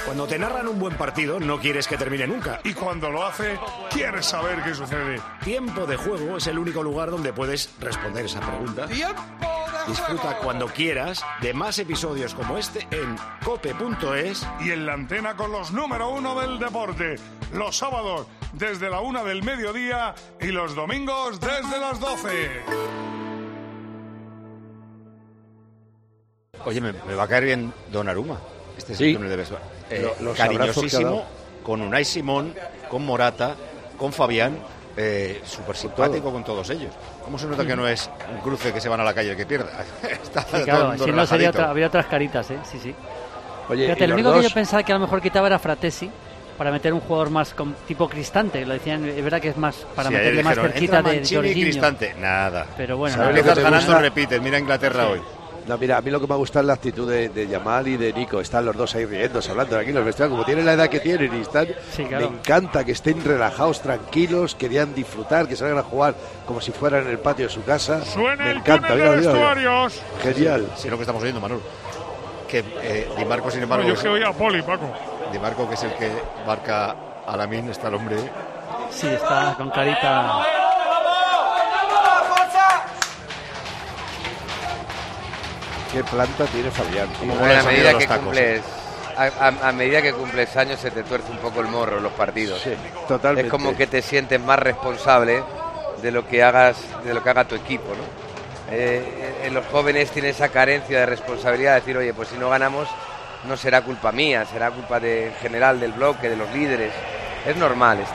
Cuando te narran un buen partido, no quieres que termine nunca. Y cuando lo hace, quieres saber qué sucede. Tiempo de Juego es el único lugar donde puedes responder esa pregunta. Disfruta cuando quieras de más episodios como este en cope.es y en la antena con los número 1 del deporte. Los sábados desde la 1 del mediodía y los domingos desde las 12. Oye, me va a caer bien Donnarumma. Este es el túnel de vestuario. Los Cariñosísimo, con Unai Simón, con Morata, con Fabián, súper simpático con todos ellos. ¿Cómo se nota que no es un cruce que se van a la calle el que pierda? Está sí, claro, si no sería habría otras caritas, sí. Oye, fíjate, lo único que yo pensaba que a lo mejor quitaba era Fratesi, para meter un jugador más tipo Cristante, lo decían, es verdad que es más para meterle más cerquita de Jorginho. Cristante, nada. Pero bueno, empiezas ganando, repites, mira Inglaterra hoy. No, mira, a mí lo que me gusta es la actitud de Yamal y de Nico. Están los dos ahí riéndose, hablando aquí en los vestuarios, como tienen la edad que tienen y están, me encanta que estén relajados, tranquilos, querían disfrutar, que salgan a jugar como si fueran en el patio de su casa. Suena me encanta, el túnel de vestuarios. Genial. Sí, lo que estamos oyendo, Manolo. Que Di Marco, sin embargo... No, yo que oía a Poli, Paco. Di Marco, que es el que marca a Lamine, está el hombre... Sí, está con carita... ¿Qué planta tiene Fabián? A medida que cumples años se te tuerce un poco el morro en los partidos. Sí, totalmente. Es como que te sientes más responsable de lo que haga tu equipo, ¿no? En los jóvenes tiene esa carencia de responsabilidad de decir, oye, pues si no ganamos no será culpa mía, será culpa en general del bloque, de los líderes. Es normal esto.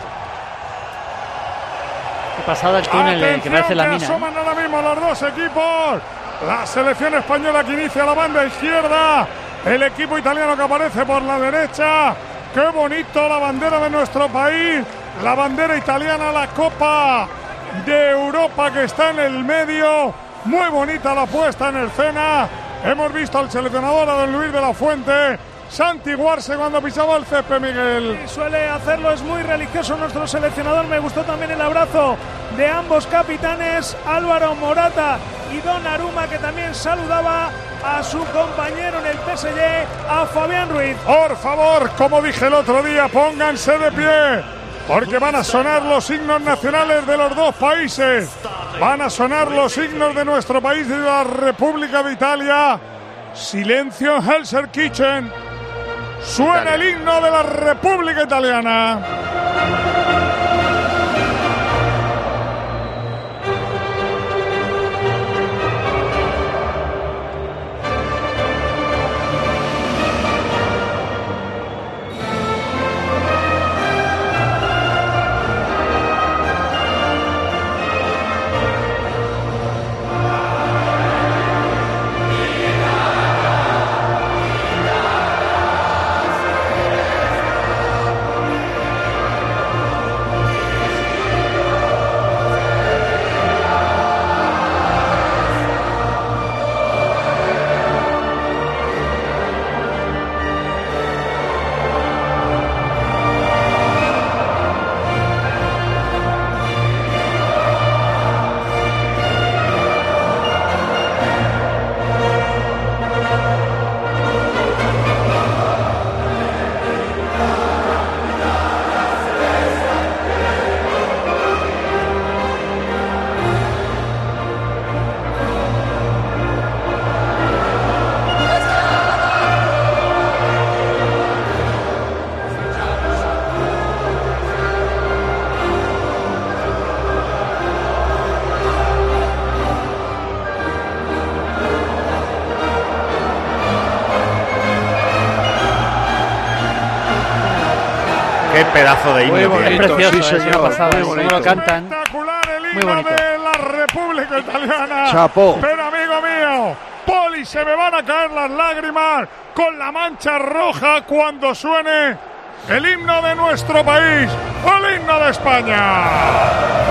Qué pasada el túnel que parece la mina. Asoman ahora mismo los dos equipos. La selección española que inicia la banda izquierda. El equipo italiano que aparece por la derecha. ¡Qué bonito la bandera de nuestro país! La bandera italiana, la Copa de Europa que está en el medio. Muy bonita la puesta en escena. Hemos visto al seleccionador, a don Luis de la Fuente, santiguarse cuando pisaba el césped, Miguel. Sí, suele hacerlo, es muy religioso nuestro seleccionador. Me gustó también el abrazo de ambos capitanes, Álvaro Morata y Donnarumma, que también saludaba a su compañero en el PSG, a Fabián Ruiz. Por favor, como dije el otro día, pónganse de pie, porque van a sonar los himnos nacionales de los dos países. Van a sonar los himnos de nuestro país, de la República de Italia. Silencio en Hell's Kitchen. Suena el himno de la República Italiana. Qué pedazo de himno. Muy bonito, es precioso, sí, señor. Pasada, muy bonito. Lo cantan. Espectacular el Muy himno bonito. de la República Italiana. Chapó. Pero amigo mío, Poli, se me van a caer las lágrimas con la mancha roja cuando suene el himno de nuestro país, el himno de España.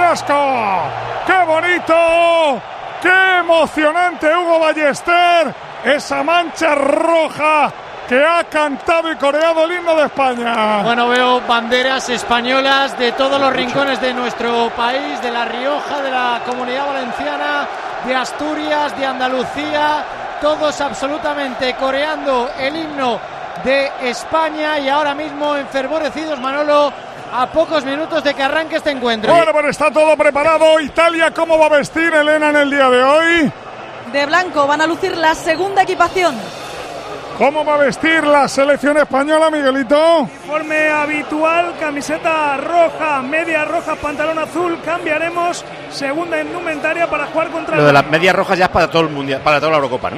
Carrasco. ¡Qué bonito! ¡Qué emocionante, Hugo Ballester! Esa mancha roja que ha cantado y coreado el himno de España. Bueno, veo banderas españolas de todos los rincones de nuestro país, de La Rioja, de la Comunidad Valenciana, de Asturias, de Andalucía, todos absolutamente coreando el himno de España y ahora mismo enfervorecidos, Manolo, a pocos minutos de que arranque este encuentro. Bueno, pero está todo preparado. Italia, ¿cómo va a vestir Elena en el día de hoy? De blanco, van a lucir la segunda equipación. ¿Cómo va a vestir la selección española, Miguelito? Uniforme habitual, camiseta roja, media roja, pantalón azul. Cambiaremos segunda indumentaria para jugar contra... Lo de las medias rojas ya es para todo el mundial, para toda la Eurocopa, ¿no?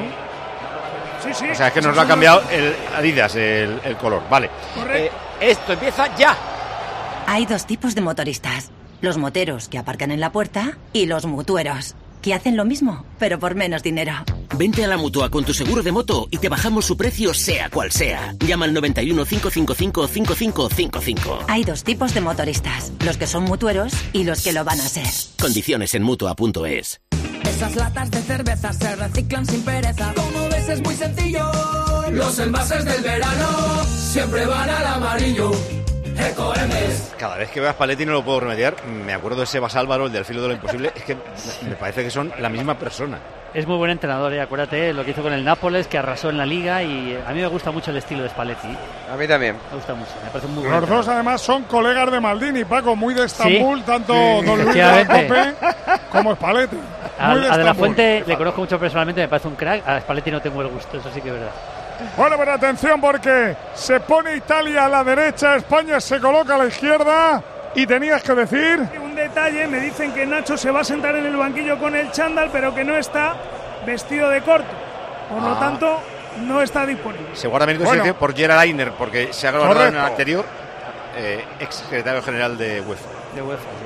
Sí, sí. O sea, es que nos lo ha cambiado el Adidas, el color. Vale. Esto empieza ya. Hay dos tipos de motoristas. Los moteros que aparcan en la puerta y los mutueros, que hacen lo mismo, pero por menos dinero. Vente a la Mutua con tu seguro de moto y te bajamos su precio sea cual sea. Llama al 91 555 5555. Hay dos tipos de motoristas, los que son mutueros y los que lo van a ser. Condiciones en Mutua.es. Esas latas de cerveza se reciclan sin pereza. Como ves es muy sencillo. Los envases del verano siempre van al amarillo. Ecoembes. Cada vez que veo a Spalletti no lo puedo remediar. Me acuerdo de Sebas Álvaro, el del filo de lo imposible. Es que me parece que son la misma persona. Es muy buen entrenador, acuérdate lo que hizo con el Nápoles, que arrasó en la Liga, y a mí me gusta mucho el estilo de Spalletti. A mí también. Me gusta mucho, me parece muy buen Los dos además son colegas de Maldini, Paco, muy de Estambul, ¿sí? Tanto Don Luis de la Cope como Spalletti. A De la Fuente le conozco mucho personalmente, me parece un crack. A Spalletti no tengo el gusto, eso sí que es verdad. Bueno, pero atención porque se pone Italia a la derecha, España se coloca a la izquierda. Y tenías que decir... Un detalle, me dicen que Nacho se va a sentar en el banquillo con el chándal, pero que no está vestido de corto. Por lo tanto, no está disponible. Seguramente bueno, por Gerard Ainer, porque se ha grabado en el anterior ex secretario general de UEFA. De UEFA, sí.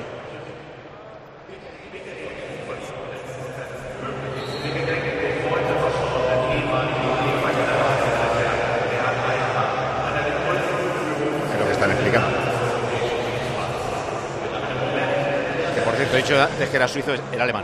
Es lo que están explicando. Que por cierto, he dicho antes que era suizo, era alemán.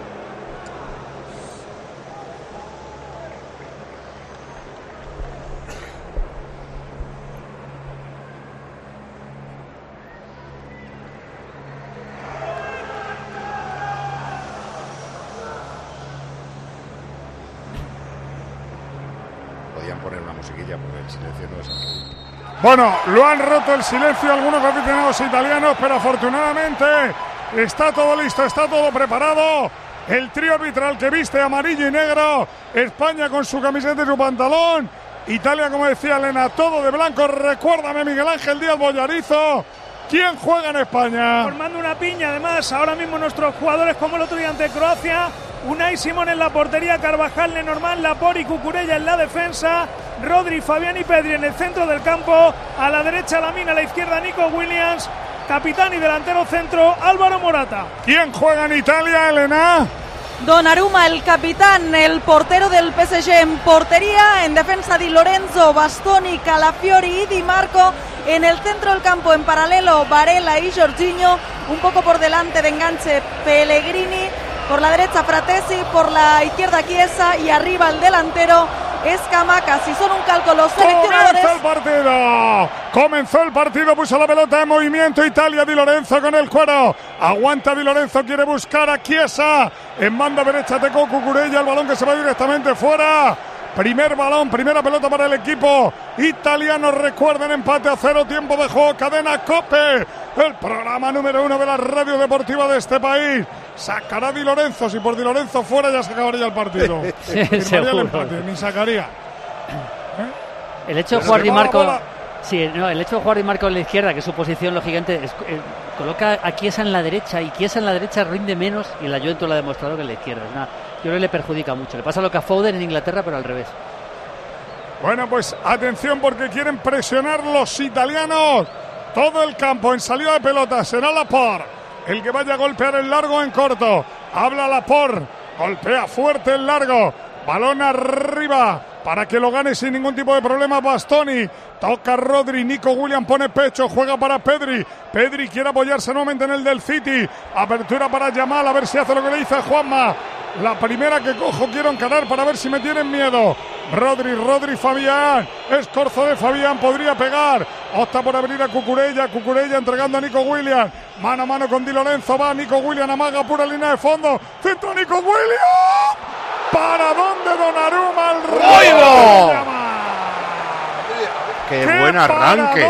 Poner una musiquilla porque el silencio no es... Bueno, lo han roto el silencio algunos aficionados italianos, pero afortunadamente está todo listo, está todo preparado. El trío arbitral que viste amarillo y negro, España con su camiseta y su pantalón, Italia, como decía Elena, todo de blanco. Recuérdame, Miguel Ángel Díaz Bollarizo, ¿quién juega en España? Formando una piña, además, ahora mismo nuestros jugadores como el otro día ante Croacia. Unai Simón en la portería, Carvajal, Lenormand, Laporte y Cucurella en la defensa, Rodri, Fabián y Pedri en el centro del campo, a la derecha Lamine, a la izquierda Nico Williams, capitán y delantero centro Álvaro Morata. ¿Quién juega en Italia, Elena? Donnarumma, el capitán, el portero del PSG en portería, en defensa Di Lorenzo, Bastoni, Calafiori y Di Marco, en el centro del campo en paralelo Varela y Jorginho, un poco por delante de enganche Pellegrini, por la derecha Fratesi, por la izquierda Chiesa y arriba el delantero Scamacca. Si son un calco los seleccionadores... Comenzó el partido, puso la pelota en movimiento Italia, Di Lorenzo con el cuero, aguanta Di Lorenzo, quiere buscar a Chiesa, en banda derecha Teco Cucurella, el balón que se va directamente fuera. Primer balón, primera pelota para el equipo italiano. Recuerden, empate a 0, tiempo de juego, cadena COPE, el programa número 1 de la radio deportiva de este país. Sacará Di Lorenzo, si por Di Lorenzo fuera ya se acabaría el partido. Seguro. El empate, ni sacaría. El hecho de jugar Di Marco... Sí, no, el hecho de jugar Di Marco en la izquierda, que es su posición, lógicamente, coloca a Chiesa en la derecha, y Chiesa en la derecha rinde menos, y la Juventus lo ha demostrado que en la izquierda. Yo creo que le perjudica mucho. Le pasa lo que a Foden en Inglaterra, pero al revés. Bueno, pues atención porque quieren presionar los italianos. Todo el campo en salida de pelota será Laporte el que vaya a golpear el largo en corto. Habla Laporte, golpea fuerte el largo. Balón arriba para que lo gane sin ningún tipo de problema Bastoni. Toca Rodri, Nico Williams pone pecho, juega para Pedri. Pedri quiere apoyarse nuevamente en el del City. Apertura para Yamal, a ver si hace lo que le dice Juanma. La primera que cojo quiero encarar para ver si me tienen miedo. Rodri, Fabián. Escorzo de Fabián, podría pegar. Opta por abrir a Cucurella entregando a Nico Williams. Mano a mano con Di Lorenzo, va Nico Williams, amaga pura línea de fondo. Centro Nico Williams. ¿Para dónde Donnarumma? ¡Oigo! ¡Qué buen arranque!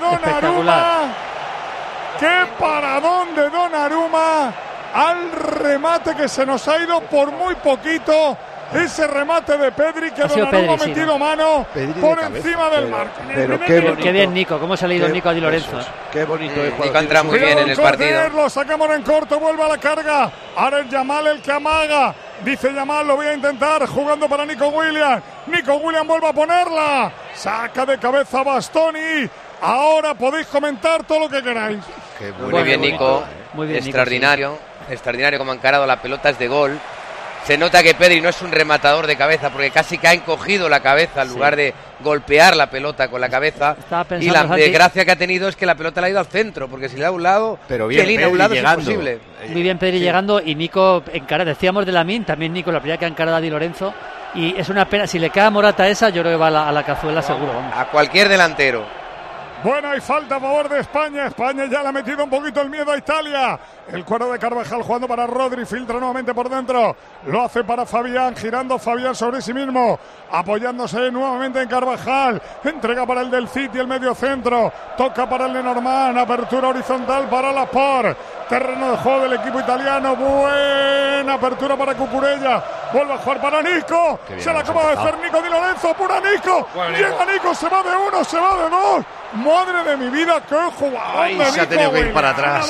¡Qué paradón de Donnarumma! Al remate que se nos ha ido por muy poquito. Ese remate de Pedri que Donnarumma ha metido mano por encima del marco. Pero qué bien Nico, cómo se ha leído Nico a Di Lorenzo. Qué bonito es. Nico entra muy bien en el partido. Lo sacamos en corto, vuelve a la carga. Ahora es Yamal el que amaga. Dice Yamal, lo voy a intentar, jugando para Nico Williams. Nico Williams vuelve a ponerla. Saca de cabeza Bastoni. Ahora podéis comentar todo lo que queráis. Muy bien, Nico. Muy bien, extraordinario. Nico, sí. Extraordinario como ha encarado la pelota, es de gol. Se nota que Pedri no es un rematador de cabeza, porque casi que ha encogido la cabeza en lugar de golpear la pelota con la cabeza. Y la desgracia que ha tenido es que la pelota le ha ido al centro, porque si le da a un lado, pero bien, Pedri a un lado llegando. Es imposible. Muy bien Pedri llegando, y Nico encara, decíamos de Lamine, también Nico la primera que ha encarado a Di Lorenzo, y es una pena, si le cae a Morata esa, yo creo que va a la cazuela seguro. Vamos. A cualquier delantero. Bueno, hay falta a favor de España. España ya le ha metido un poquito el miedo a Italia. El cuero de Carvajal jugando para Rodri. Filtra nuevamente por dentro. Lo hace para Fabián. Girando Fabián sobre sí mismo. Apoyándose nuevamente en Carvajal. Entrega para el del City, el medio centro. Toca para el Lenormand. Apertura horizontal para Laporte. Terreno de juego del equipo italiano. Buena apertura para Cucurella. Vuelve a jugar para Nico. Se la acaba de hacer Nico Di Lorenzo. Pura Nico. Llega Nico. Se va de uno. Se va de dos. Madre de mi vida, qué jugador. Ay, se ha tenido que ir para atrás.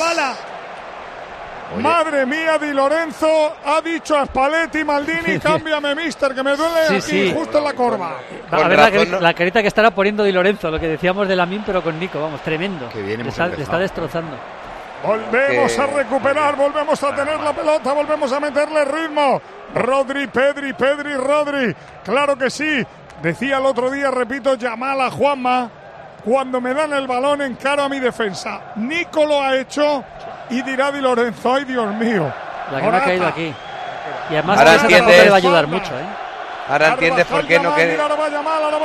Madre mía, Di Lorenzo ha dicho a Spalletti, Maldini, cámbiame, mister, que me duele aquí justo en la corva. A ver la carita que estará poniendo Di Lorenzo, lo que decíamos de Lamine, pero con Nico, vamos, tremendo. Que bien le está destrozando. Volvemos a recuperar, volvemos a tener la pelota, volvemos a meterle ritmo. Rodri, Pedri, Rodri. Claro que sí. Decía el otro día, repito, Yamal a Juanma. Cuando me dan el balón encaro a mi defensa. Nico lo ha hecho y dirá Di Lorenzo, ay Dios mío. La que me ha caído aquí. Y además ahora tampoco le va a ayudar mucho, Ahora entiendes por qué no queda. Ahora va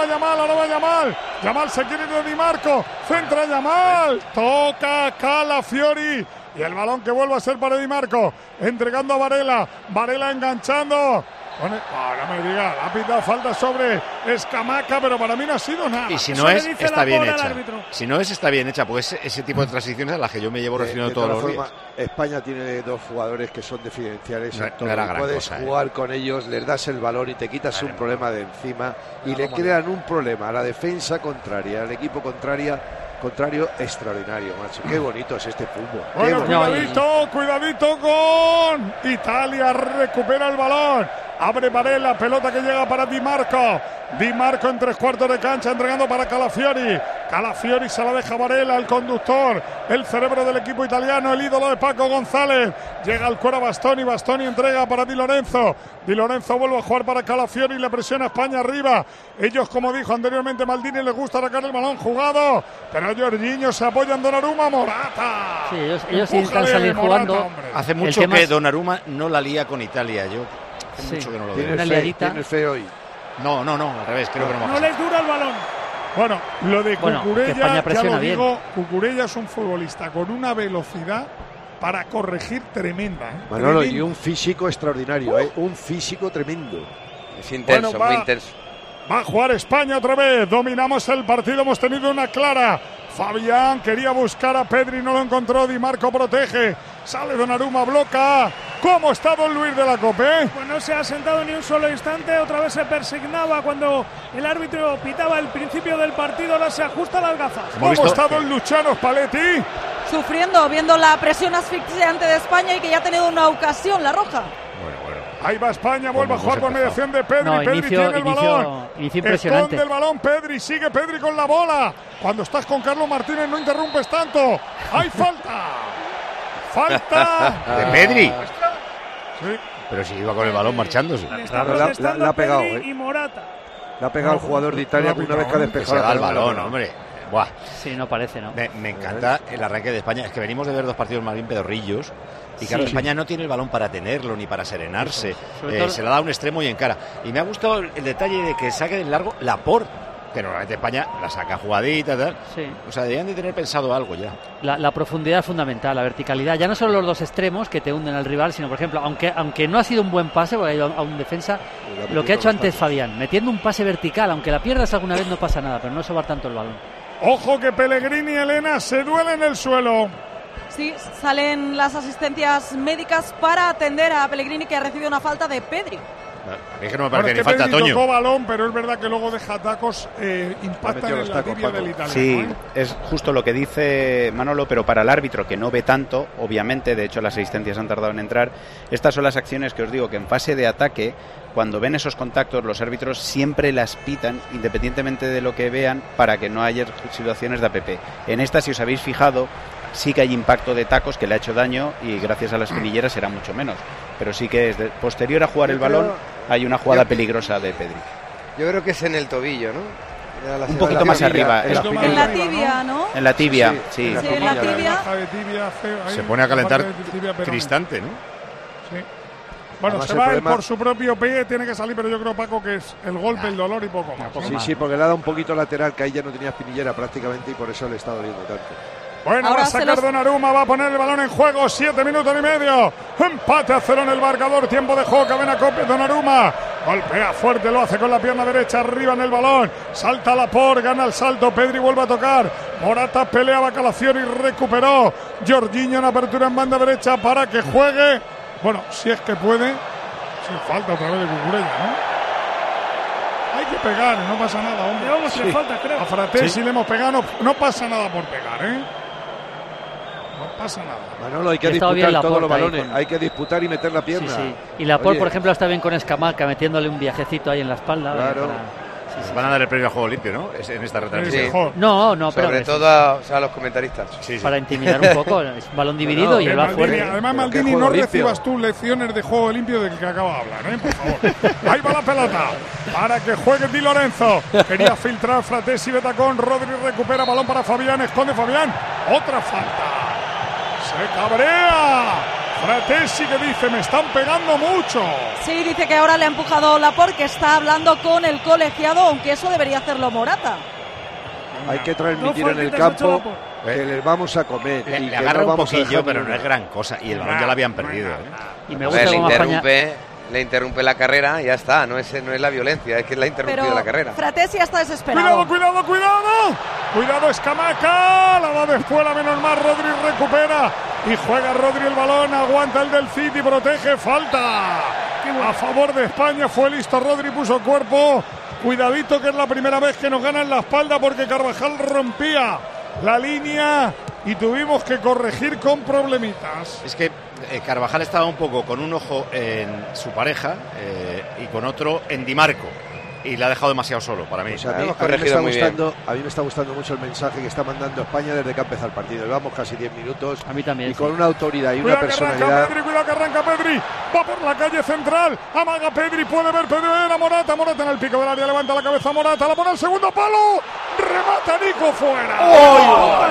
Yamal. Yamal se quiere ir de Di Marco. Centra Yamal. Toca Calafiori. Y el balón que vuelve a ser para Di Marco. Entregando a Varela. Varela enganchando. No me diga, ha pitado falta sobre Escamaca, pero para mí no ha sido nada. Y si no es, está bien hecha. Si no es, está bien hecha, pues ese tipo de transiciones a las que yo me llevo refiriendo todos los días. España tiene dos jugadores que son diferenciales. Puedes jugar con ellos, les das el valor y te quitas un problema de encima y le crean un problema a la defensa contraria, al equipo contrario extraordinario, macho. Qué bonito es este fútbol. Bueno, cuidadito con Italia, recupera el balón. Abre Varela, pelota que llega para Di Marco. Di Marco en 3/4 de cancha, entregando para Calafiori. Calafiori se la deja Varela, el conductor, el cerebro del equipo italiano, el ídolo de Paco González. Llega al cuero Bastoni, Bastoni entrega para Di Lorenzo. Di Lorenzo vuelve a jugar para Calafiori, le presiona a España arriba. Ellos, como dijo anteriormente Maldini, les gusta atacar el balón jugado, pero Jorginho se apoya en Donnarumma. Morata. Sí, ellos intentan salir jugando. Hace mucho que Donnarumma no la lía con Italia. Hace mucho que no lo veo. Tiene fe hoy. No, al revés, creo que no va a pasar. No les dura el balón. Bueno, lo de Cucurella, ya lo digo, Cucurella es un futbolista con una velocidad para corregir tremenda. Manolo, y un físico extraordinario, un físico tremendo. Es intenso, muy intenso. Va a jugar España otra vez, dominamos el partido, hemos tenido una clara. Fabián quería buscar a Pedri, no lo encontró, Di Marco protege, sale Donnarumma, bloca. ¿Cómo está Don Luis de la Cope? Pues no se ha sentado ni un solo instante, otra vez se persignaba cuando el árbitro pitaba el principio del partido, ahora se ajusta las gafas. ¿Cómo está Don Luciano Spalletti? Sufriendo, viendo la presión asfixiante de España y que ya ha tenido una ocasión, la roja. Ahí va España, vuelve a jugar por mediación de Pedri. Pedri tiene el balón. Esconde el balón Pedri, sigue Pedri con la bola. Cuando estás con Carlos Martínez no interrumpes tanto. ¡Hay falta! ¡Falta! ¿De Pedri? Sí. Pero si iba con el balón marchándose. Le ha pegado, y Morata. Le ha pegado el jugador de Italia una vez que ha despejado. Se va el balón, hombre. Buah. Sí, no parece, ¿no? Me encanta el arranque de España. Es que venimos de ver 2 partidos más bien pedorrillos. Y claro, España no tiene el balón para tenerlo ni para serenarse. Se la da a un extremo y encara. Y me ha gustado el detalle de que saque del largo Laporte, que normalmente España la saca jugadita, tal. Sí. O sea, deberían de tener pensado algo ya. La profundidad es fundamental, la verticalidad. Ya no son los 2 extremos que te hunden al rival, sino, por ejemplo, aunque no ha sido un buen pase, porque ha ido a un defensa, lo que ha hecho antes Fabián, metiendo un pase vertical, aunque la pierdas alguna vez no pasa nada, pero no sobar tanto el balón. Ojo que Pellegrini y Elena se duelen en el suelo. Sí, salen las asistencias médicas para atender a Pellegrini, que ha recibido una falta de Pedri. Es que no me parece ni falta, Pedri Toño. Tocó balón, pero es verdad que luego deja tacos, impactan en la tibia del italiano. Sí, es justo lo que dice Manolo, pero para el árbitro, que no ve tanto, obviamente, de hecho las asistencias han tardado en entrar, estas son las acciones que os digo, que en fase de ataque, cuando ven esos contactos, los árbitros siempre las pitan, independientemente de lo que vean, para que no haya situaciones de APP. En esta, si os habéis fijado, sí que hay impacto de tacos que le ha hecho daño y gracias a las espinilleras será mucho menos. Pero sí que es posterior a jugar el balón hay una jugada peligrosa de Pedri. Yo creo que es en el tobillo, ¿no? Un poquito más arriba. En la tibia, ¿no? En la tibia, sí. En la tibia. Se pone a calentar Cristante, ¿no? Sí. Bueno, además se va él por su propio pie, tiene que salir, pero yo creo, Paco, que es el golpe, el dolor y poco más. Sí, porque le ha dado un poquito lateral, que ahí ya no tenía espinillera prácticamente y por eso le está doliendo tanto. Bueno, ahora va a sacar Donnarumma, va a poner el balón en juego, 7 minutos y medio. Empate a 0 en el marcador, tiempo de juego, cadena copia, Donnarumma. Golpea fuerte, lo hace con la pierna derecha, arriba en el balón. Salta Laporte, gana el salto, Pedri vuelve a tocar. Morata peleaba Calafiori y recuperó. Jorginho en apertura en banda derecha para que juegue. Bueno, si es que puede. Sin falta otra vez de Cucurella, ¿no? Hay que pegar, no pasa nada, hombre. Llevamos 3 faltas, creo. A Fratesi le hemos pegado, no pasa nada por pegar, ¿eh? No pasa nada. Manolo, hay que disputar todos los balones, hay que disputar y meter la pierna. Sí. Y Laporte, por ejemplo, está bien con Escamaca, metiéndole un viajecito ahí en la espalda. Claro. Van a dar el premio a juego limpio, ¿no? En esta retransmisión. No, pero sobre todo a los comentaristas. Para intimidar un poco, es balón dividido y él va fuerte. Además, Maldini, no recibas tú lecciones de juego limpio del que acaba de hablar, por favor. Ahí va la pelota para que juegue Di Lorenzo. Quería filtrar Fratesi de tacón. Rodri recupera balón para Fabián, esconde Fabián. Otra falta. Se cabrea. Fratesi, que dice, me están pegando mucho. Sí, dice que ahora le ha empujado Laporte, que está hablando con el colegiado, aunque eso debería hacerlo Morata. Hay que transmitir en el campo que les vamos a comer. Le agarra un poquillo, pero no es gran cosa. Y el balón ya lo habían perdido. Y me gusta cómo le interrumpe la carrera, ya está. No es la violencia, es que le ha interrumpido la carrera. Fratesi está desesperado. Cuidado, Escamaca. La va después, la menos mal. Rodri recupera. Y juega Rodri el balón, aguanta el del City, protege, falta a favor de España, fue listo Rodri, puso cuerpo, cuidadito que es la primera vez que nos ganan la espalda porque Carvajal rompía la línea y tuvimos que corregir con problemitas. Es que Carvajal estaba un poco con un ojo en su pareja y con otro en Di Marco. Y la ha dejado demasiado solo para mí. O sea, a mí me está gustando mucho el mensaje que está mandando España desde que ha empezado el partido. Llevamos casi 10 minutos. A mí también. Y con una autoridad y una personalidad. Cuidado que arranca Pedri. Va por la calle central. Amaga Pedri. Puede ver Pedri a Morata. Morata en el pico del área. Levanta la cabeza Morata. La pone al segundo palo. Remata Nico fuera.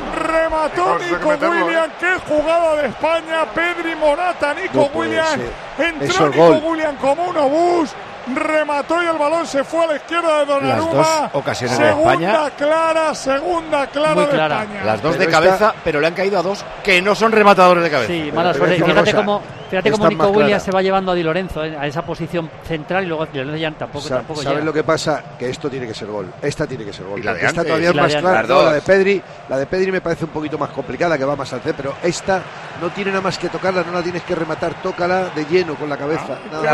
Remató Nico Williams. Qué jugada de España. Pedri, Morata, Nico Williams. Entró Nico Williams como un obús. Remató y el balón se fue a la izquierda de Donnarumma. Las dos ocasiones de España. Segunda clara de España. Las dos de cabeza, pero le han caído a dos que no son rematadores de cabeza. Sí, mala suerte. Fíjate cómo Nico Williams se va llevando a Di Lorenzo a esa posición central y luego Di Lorenzo ya tampoco ¿sabes llega. Lo que pasa? Que esto tiene que ser gol. Esta tiene que ser gol. Y la de esta todavía es más clara. La de Pedri me parece un poquito más complicada, que va más al C, pero esta no tiene nada más que tocarla, no la tienes que rematar, tócala de lleno con la cabeza.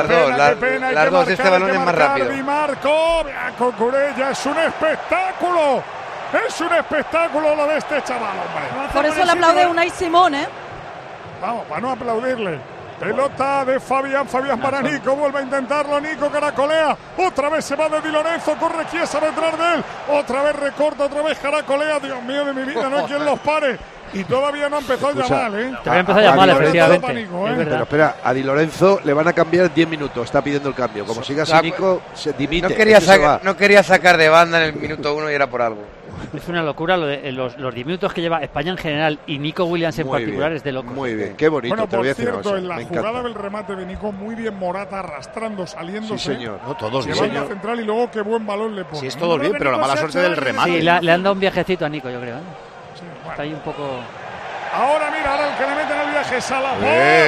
Las dos, este balón es más rápido. Di Marco, Cucurella, es un espectáculo. Es un espectáculo lo de este chaval, hombre. Por eso le aplaude Unai Simón, Vamos, para no aplaudirle. Pelota de Fabián para Nico, vuelve a intentarlo, Nico caracolea, otra vez se va de Di Lorenzo, corre Chiesa detrás de él, otra vez recorta, otra vez caracolea, Dios mío de mi vida, no hay quien los pare. y todavía no ha empezado Yamal, ¿eh? Todavía empezó Yamal, efectivamente. Pánico, Pero espera, a Di Lorenzo le van a cambiar 10 minutos, está pidiendo el cambio. Como siga así, Nico se dimite. No quería sacar de banda en el minuto 1 y era por algo. Es una locura los 10 minutos que lleva España en general y Nico Williams en particular, es de locos. Muy bien, qué bonito. Bueno, te voy a por decir cierto, en la jugada del remate de Nico, muy bien Morata arrastrando, saliéndose. Sí, señor. No, todos bien. Llevando a central y luego qué buen balón le pone. Sí, es todo bien, pero la mala suerte del remate. Sí, le han dado un viajecito a Nico, yo creo. Sí, bueno. Está ahí un poco... Ahora mira, ahora el que le mete en el viaje es Salahón.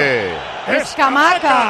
Escamaca.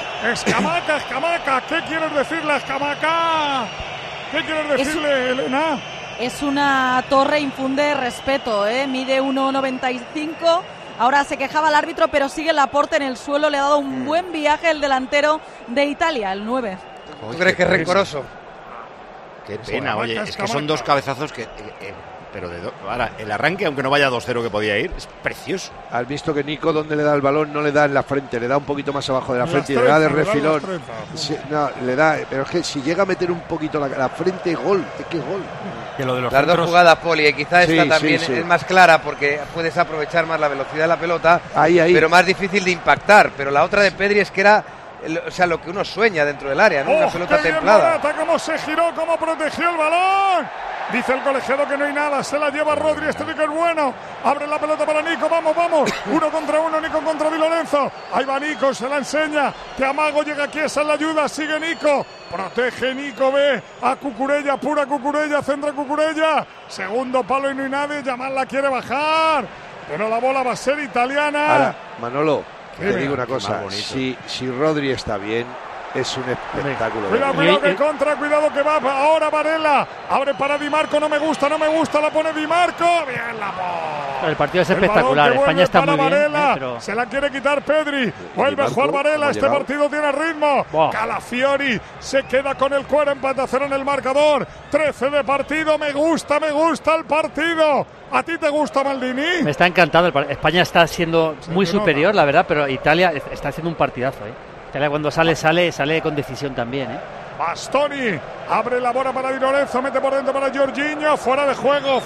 Escamaca. ¿Qué quieres decirle a Escamaca? ¿Qué quieres decirle, Elena? Es una torre, infunde respeto, mide 1,95. Ahora se quejaba el árbitro, pero sigue Laporte en el suelo. Le ha dado un buen viaje el delantero de Italia, el 9. ¿Tú crees que es rencoroso? Qué pena, oye, es que son dos cabezazos que... pero ahora, el arranque, aunque no vaya 2-0 que podía ir, es precioso. Has visto que Nico, donde le da el balón, no le da en la frente, le da un poquito más abajo de la frente y le da de refilón. Sí, no, le da, pero es que si llega a meter un poquito la frente, gol, es que gol. Que lo de las dos jugadas, Poli, quizás esta también es más clara porque puedes aprovechar más la velocidad de la pelota, pero más difícil de impactar. Pero la otra de Pedri es que era... O sea, lo que uno sueña dentro del área, ¿no? Una pelota templada. Morata, cómo se giró, cómo protegió el balón. Dice el colegiado que no hay nada, se la lleva Rodri, este Nico es bueno. Abre la pelota para Nico, vamos. 1 contra 1, Nico contra Di Lorenzo. Ahí va Nico, se la enseña. Que Amago llega aquí, esa es la ayuda, sigue Nico. Protege Nico, ve a Cucurella, pura Cucurella, centra Cucurella. Segundo palo y no hay nadie, Yamal la quiere bajar. Pero la bola va a ser italiana. Ahora, Manolo, te digo una cosa, si Rodri está bien, es un espectáculo. Cuidado que contra, cuidado que va ahora Varela, abre para Di Marco, no me gusta, la pone Di Marco, bien la bola. El partido es espectacular, España está muy bien, pero... Se la quiere quitar Pedri, vuelve a jugar Varela, este partido tiene ritmo. Calafiori se queda con el cuero, empate a 0 en el marcador, 13 de partido, me gusta el partido. ¿A ti te gusta, Maldini? Me está encantado, España está siendo muy superior, la verdad, pero Italia está haciendo un partidazo, Italia cuando sale con decisión también, Bastoni abre la bola para Di Lorenzo, mete por dentro para Jorginho, fuera de juego,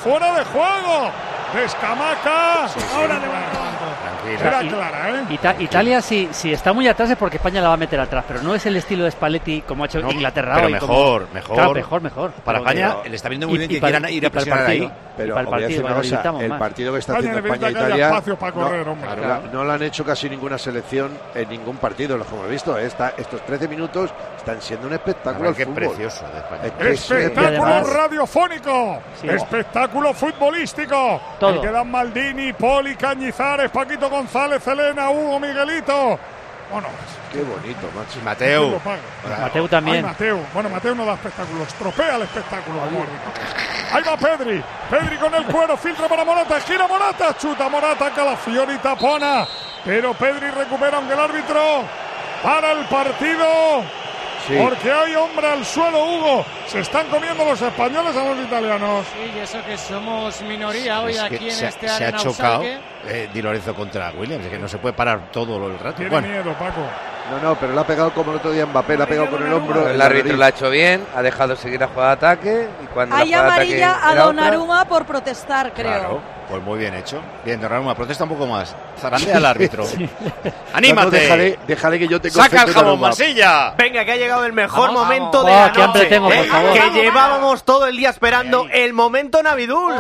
de Escamaca. Ahora levanta. Era clara, Italia si está muy atrás es porque España la va a meter atrás, pero no es el estilo de Spalletti como ha hecho Inglaterra pero hoy. Mejor. Para España le está viendo muy bien que quieran ir a presionar ahí. Pero voy a decir una cosa, el partido que está haciendo España-Italia no lo han hecho casi ninguna selección en ningún partido, los que hemos visto. Estos 13 minutos están siendo un espectáculo al fútbol. Precioso de España. Espectáculo radiofónico, espectáculo futbolístico. El que dan Maldini, Poli, Cañizares, Paquito González, Elena, Hugo, Miguelito. Bueno, qué bonito, macho. Mateu. Mateu también. Mateu no da espectáculo, estropea el espectáculo. Ahí va Pedri con el cuero, filtra para Morata, gira Morata, chuta Morata, Calafiori tapona, pero Pedri recupera aunque el árbitro para el partido. Sí. Porque hay hombre al suelo, Hugo. Se están comiendo los españoles a los italianos. Sí, y eso que somos minoría hoy aquí en este área. Se ha chocado Di Lorenzo contra Williams, es que no se puede parar todo el rato. Tiene miedo, Paco. No, pero le ha pegado como el otro día Mbappé, le ha pegado con el hombro. El árbitro lo ha hecho bien, ha dejado seguir la jugada de ataque. Y cuando hay amarilla a Donnarumma por protestar, creo. Claro, pues muy bien hecho. Bien, Donnarumma, protesta un poco más. Zarandea al árbitro. ¡Anímate! Déjale que yo tengo. ¡Saca el jamón, Masilla! Venga, que ha llegado el mejor momento de la noche. Tengo, por favor. Que llevábamos todo el día esperando el momento Navidul.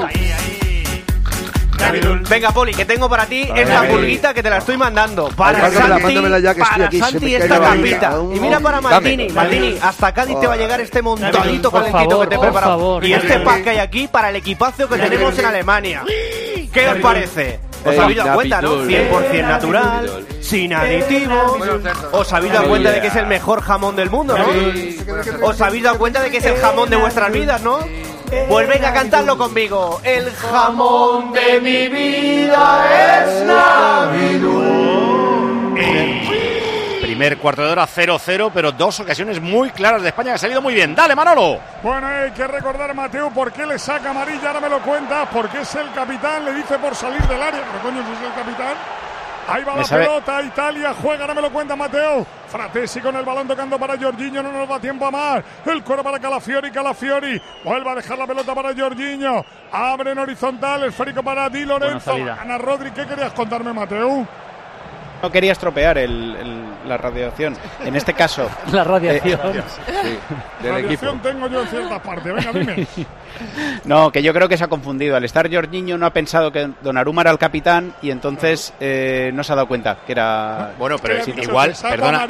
Venga, Poli, que tengo para ti esta pulguita que te la estoy mandando. Para Santi esta capita. Y mira para Maldini, hasta Cádiz te va a llegar este montadito calentito que te he preparado. Y este pack que hay aquí para el equipazo que tenemos en Alemania. ¿Qué os parece? ¿Os habéis dado cuenta, no? 100% natural, sin aditivos. ¿Os habéis dado cuenta de que es el mejor jamón del mundo, no? ¿Os habéis dado cuenta de que es el jamón de vuestras vidas, no? Pues venga a cantarlo conmigo. El jamón de mi vida es Navidul. Primer cuarto de hora 0-0, pero dos ocasiones muy claras de España que ha salido muy bien. ¡Dale, Manolo! Bueno, hay que recordar a Mateu por qué le saca amarilla, ahora me lo cuenta, porque es el capitán, le dice por salir del área, pero coño, si es el capitán. Ahí va la pelota, Italia juega, no me lo cuenta Mateo. Fratesi con el balón tocando para Jorginho, no nos da tiempo a más. El cuero para Calafiori, vuelve a dejar la pelota para Jorginho. Abre en horizontal, esférico para Di Lorenzo. Ana Rodri, ¿qué querías contarme, Mateo? No quería estropear la radiación. En este caso... La radiación. Sí, radiación tengo yo en ciertas partes. Venga, dime. No, que yo creo que se ha confundido. Al estar Jorginho no ha pensado que Donnarumma era el capitán y entonces no se ha dado cuenta que era... Bueno, pero igual, perdona,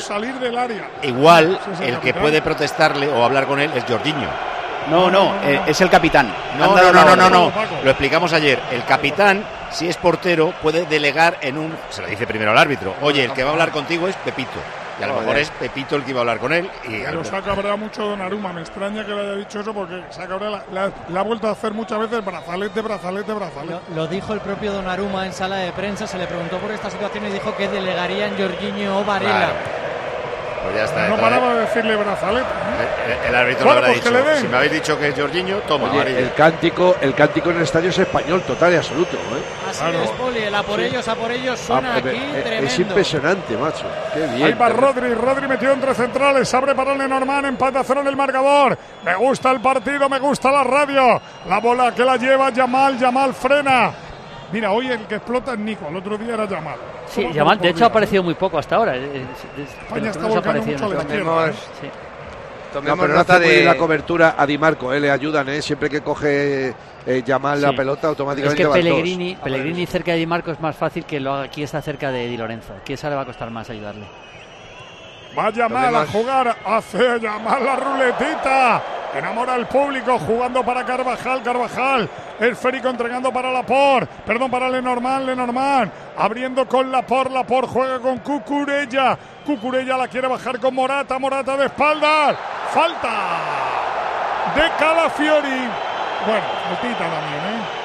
igual el que puede protestarle o hablar con él es Jorginho. No, es el capitán. No. Lo explicamos ayer. El capitán, si es portero, puede delegar se lo dice primero al árbitro. Oye, el que va a hablar contigo es Pepito. Y a lo mejor es Pepito el que iba a hablar con él. Pero se ha cabreado mucho Donnarumma. Me extraña que le haya dicho eso porque se ha cabreado. Le ha vuelto a hacer muchas veces brazalete. Lo dijo el propio Donnarumma en sala de prensa. Se le preguntó por esta situación y dijo que delegaría en Jorginho o Varela. Claro. Pues ya está. No paraba de decirle brazalete. El árbitro le habrá dicho. Si me habéis dicho que es Jorginho, toma. Oye, el cántico en el estadio es español total y absoluto. Así es, Poli. El a por ellos suena aquí tremendo. Es impresionante, macho. Qué bien. Ahí va Rodri metió entre centrales. Abre para Lenormand. Empate a 0 en el marcador. Me gusta el partido, me gusta la radio. La bola que la lleva Yamal frena. Mira, hoy el que explota es Nico, el otro día era Yamal. Sí, Yamal, de hecho ha aparecido muy poco hasta ahora. España está volcando mucho a la izquierda. Pero no hace la cobertura a Di Marco, le ayudan, siempre que coge Yamal la pelota automáticamente. Es que Pellegrini cerca de Di Marco es más fácil que lo haga aquí, está cerca de Di Lorenzo. Aquí esa le va a costar más ayudarle. Va Yamal a jugar, hace Yamal la ruletita. Enamora al público, jugando para Carvajal, esférico entregando para para Lenormand, abriendo con Laporte juega con Cucurella la quiere bajar con Morata de espaldas, falta de Calafiori, bueno, faltita también,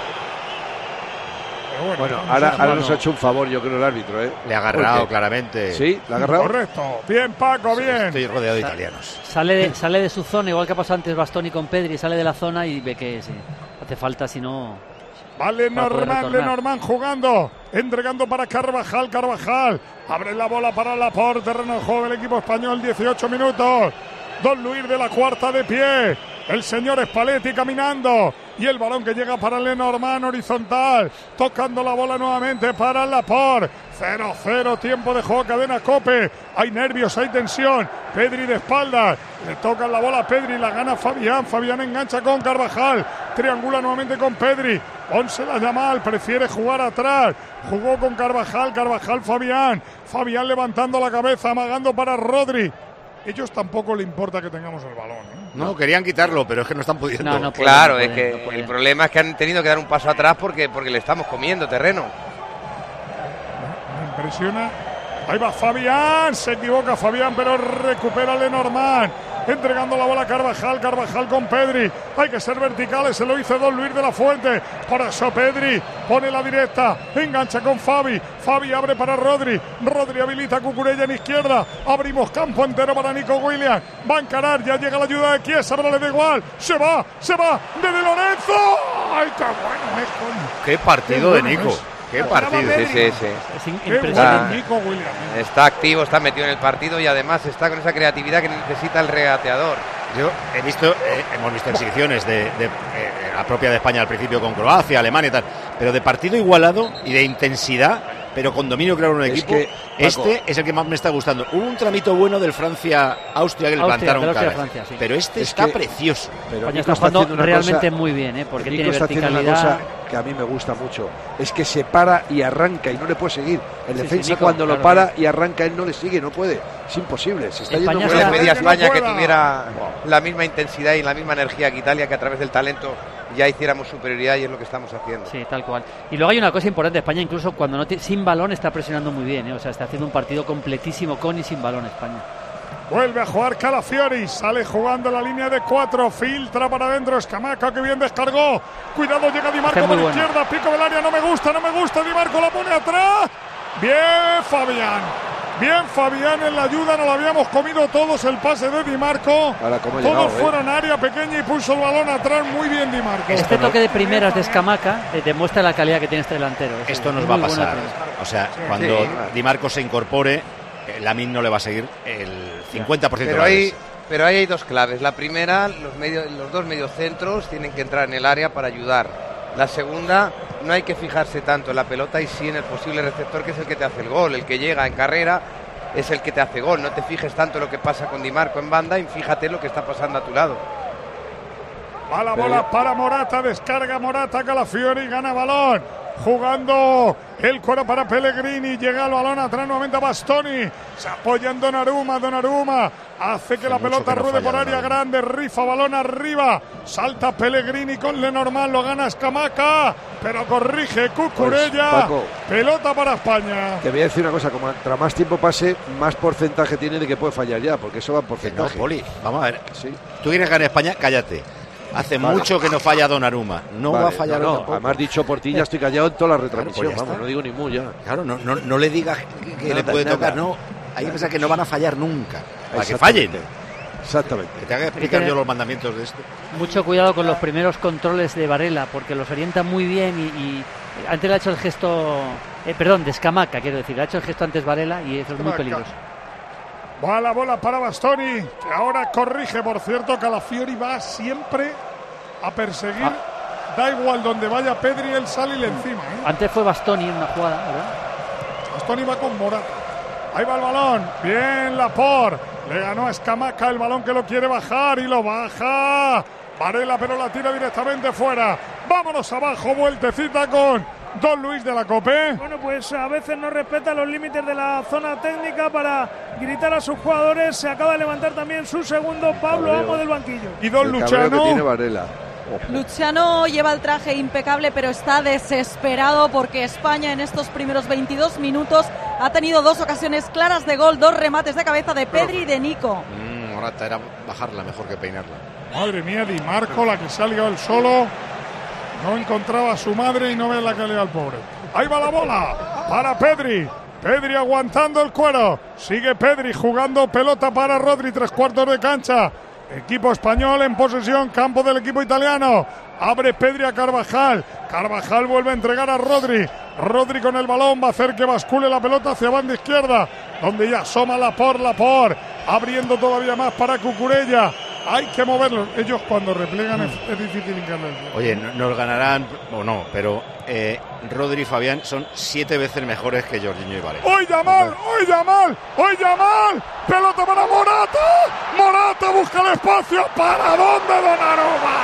Bueno, ahora nos ha hecho un favor, yo creo, el árbitro, Le ha agarrado claramente. ¿Sí? ¿Le ha agarrado? Correcto. Bien, Paco, bien. Estoy rodeado de italianos. Sale de su zona, igual que ha pasado antes Bastoni con Pedri, sale de la zona y ve que sí, hace falta, si no... Vale, Lenormand jugando, entregando para Carvajal. Abre la bola para Laporte, terreno de juego del equipo español, 18 minutos. Don Luis de la Cuarta de pie. El señor Spalletti caminando. Y el balón que llega para Lenormand horizontal. Tocando la bola nuevamente para Laporte. 0-0, tiempo de juego, cadena COPE. Hay nervios, hay tensión. Pedri de espaldas. Le tocan la bola a Pedri, la gana Fabián. Fabián engancha con Carvajal. Triangula nuevamente con Pedri. Pónsela Yamal, prefiere jugar atrás. Jugó con Carvajal, Fabián. Fabián levantando la cabeza, amagando para Rodri. Ellos tampoco le importa que tengamos el balón, No, querían quitarlo, pero es que no están pudiendo. No pueden, claro, es que el problema es que han tenido que dar un paso atrás porque le estamos comiendo terreno. Me impresiona. Ahí va Fabián, se equivoca Fabián, pero recupera Lenormand. Entregando la bola a Carvajal con Pedri. Hay que ser verticales, se lo hizo Don Luis de la Fuente. Por eso Pedri pone la directa, engancha con Fabi abre para Rodri habilita a Cucurella en izquierda. Abrimos campo entero para Nico Williams. Va a encarar, ya llega la ayuda de Chiesa, pero le da igual. Se va de Lorenzo. ¡Ay, qué bueno! ¡Qué partido de Nico! ¡Qué partido! Sí. Es impresionante. Nico Williams. Está activo, está metido en el partido y además está con esa creatividad que necesita el regateador. Yo hemos visto exhibiciones de la propia de España al principio con Croacia, Alemania y tal, pero de partido igualado y de intensidad, pero con dominio claro en un equipo. Que, Paco, es el que más me está gustando. Hubo un tramito bueno del Francia-Austria que le plantaron cara, Francia, sí. Pero está precioso. Pero España está jugando realmente muy bien, porque tiene verticalidad. Una cosa que a mí me gusta mucho, es que se para y arranca y no le puede seguir. El defensa Nico, cuando lo para y arranca él no le sigue, no puede. Es imposible. Se está España yendo media España que tuviera la misma intensidad y la misma energía que Italia, que a través del talento ya hiciéramos superioridad, y es lo que estamos haciendo. Sí, tal cual. Y luego hay una cosa importante, España incluso cuando sin balón está presionando muy bien, o sea, está haciendo un partido completísimo con y sin balón España. Vuelve a jugar Calafiori, sale jugando la línea de 4, filtra para adentro, Escamaca, que bien descargó. Cuidado, llega Di Marco por izquierda, pico del área, no me gusta, Di Marco la pone atrás. Bien, Fabián. Bien Fabián en la ayuda, nos lo habíamos comido todos el pase de Di Marco. Todos fueron área pequeña y puso el balón atrás muy bien Di Marco. Este toque de primeras de Escamaca demuestra la calidad que tiene este delantero. Esto nos va a pasar. O sea, cuando Di Marco se incorpore, Lamine no le va a seguir el 50% de la Pero ahí hay dos claves. La primera, los dos mediocentros tienen que entrar en el área para ayudar. La segunda, no hay que fijarse tanto en la pelota y sí en el posible receptor, que es el que te hace el gol. El que llega en carrera es el que te hace gol. No te fijes tanto en lo que pasa con Di Marco en banda y fíjate en lo que está pasando a tu lado. Va la bola para Morata, descarga Morata, Calafiori gana balón. Jugando el cuero para Pellegrini, llega el balón atrás nuevamente a Bastoni, se apoya en Donnarumma hace que la pelota ruede por área grande, rifa balón arriba, salta Pellegrini con Lenormand, lo gana Escamaca, pero corrige Cucurella, pues, pelota para España. Te voy a decir una cosa, como mientras más tiempo pase, más porcentaje tiene de que puede fallar ya, porque eso va en porcentaje. No, Poli, vamos a ver, tú quieres ganar España, cállate. Hace mucho que no falla Donnarumma. No va a fallar. Además, dicho por ti, ya estoy callado en toda la retransmisión. Vamos, no digo ni mu ya. Claro, no le digas que le puede tocar. No, hay que pensar que no van a fallar nunca. Para que fallen. Exactamente. Que te haga explicar yo los mandamientos de esto. Mucho cuidado con los primeros controles de Varela, porque los orienta muy bien y antes le ha hecho el gesto. De Escamaca, quiero decir. Le ha hecho el gesto antes Varela y eso es muy peligroso. Va la bola para Bastoni, que ahora corrige, por cierto, Calafiori va siempre a perseguir, da igual donde vaya Pedri, él sale y le encima. Antes fue Bastoni en una jugada, ¿verdad? Bastoni va con Morata, ahí va el balón, bien Laporte, le ganó a Escamaca el balón que lo quiere bajar y lo baja, Varela pero la tira directamente fuera, vámonos abajo, vueltecita con Don Luis de la Cope. Bueno, pues a veces no respeta los límites de la zona técnica para gritar a sus jugadores. Se acaba de levantar también su segundo Pablo Amo del banquillo. Y Don Luciano. Que tiene Varela. Luciano lleva el traje impecable, pero está desesperado porque España en estos primeros 22 minutos ha tenido dos ocasiones claras de gol, dos remates de cabeza de Pedri y de Nico. Morata era bajarla mejor que peinarla. Madre mía, Di Marco, la que se ha liado el solo. No encontraba a su madre y no ve la calidad al pobre. Ahí va la bola para Pedri. Pedri aguantando el cuero. Sigue Pedri jugando pelota para Rodri, 3/4 de cancha. Equipo español en posesión, campo del equipo italiano. Abre Pedri a Carvajal. Carvajal vuelve a entregar a Rodri. Rodri con el balón va a hacer que bascule la pelota hacia banda izquierda, donde ya asoma Laporte. Abriendo todavía más para Cucurella. Hay que moverlos. Ellos cuando replegan es difícil hincarles. Oye, nos ganarán o no, pero Rodri y Fabián son 7 veces mejores que Jorginho y Varela. ¡Hoy Yamal! ¡Pelota para Morata! ¡Morata busca el espacio! ¿Para dónde, Donnarumma?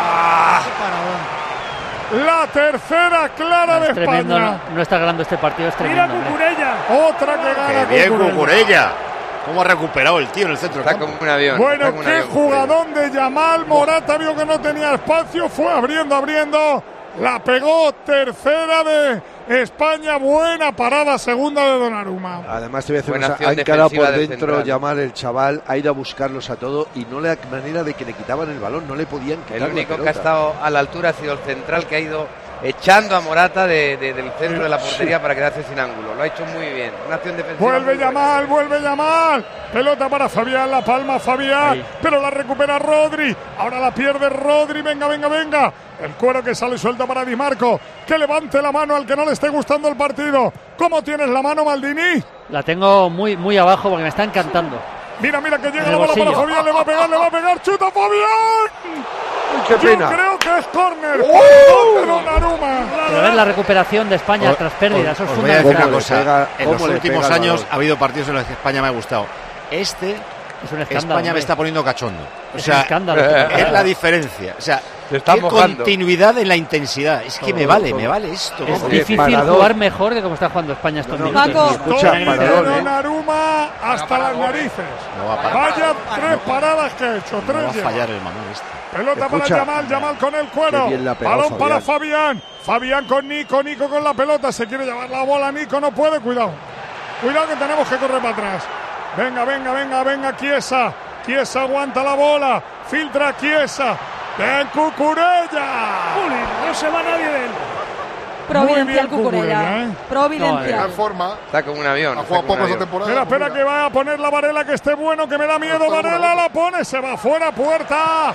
La tercera clara de tremendo, España. No está ganando este partido, es tremendo. Mira Cucurella. Otra que gana. ¡Qué bien Cucurella! ¿Cómo ha recuperado el tío en el centro? Está como un avión. Bueno, qué jugadón de Yamal. Morata vio que no tenía espacio, fue abriendo. La pegó, tercera de España, buena parada, segunda de Donnarumma. Además te voy a decir una cosa, ha encarado por dentro Yamal, el chaval, ha ido a buscarlos a todos y no le da manera de que le quitaban el balón, no le podían quitar. El único que ha estado a la altura ha sido el central, que ha ido echando a Morata del centro de la portería para quedarse sin ángulo. Lo ha hecho muy bien. Una acción defensiva. Vuelve Yamal. Pelota para Fabián, la palma Fabián, pero la recupera Rodri. Ahora la pierde Rodri. Venga. El cuero que sale suelto para Di Marco. Que levante la mano al que no le esté gustando el partido. ¿Cómo tienes la mano, Maldini? La tengo muy, muy abajo porque me está encantando. Mira que llega la bola para Fabián. Le va a pegar. ¡Chuta Fabián! ¡Qué pena! Yo creo que es córner. Pero ves la recuperación de España tras pérdidas. Eso es voy a decir una cosa. En los últimos años ha habido partidos en los que España me ha gustado. Es un escándalo, España me está poniendo cachondo. Es un escándalo. Es la diferencia. O sea, qué continuidad en la intensidad. Es que me vale esto. Es difícil jugar mejor que como está jugando España estos minutos. Escucha, Donnarumma hasta las narices. Vaya 3 paradas que ha hecho. 3 va a fallar el Manuel este. Pelota para Yamal con el cuero. Balón para Fabián. Fabián con Nico con la pelota. Se quiere llevar la bola. Nico no puede. Cuidado que tenemos que correr para atrás. Venga, Chiesa aguanta la bola, filtra Chiesa, ven Cucurella. No se va nadie de él. Providencial Cucurella. Providencial. Forma. Está como un avión. Ha jugado poco esa temporada. Espera, que va a poner la Varela, que esté bueno, que me da miedo. Varela la pone, se va fuera, puerta.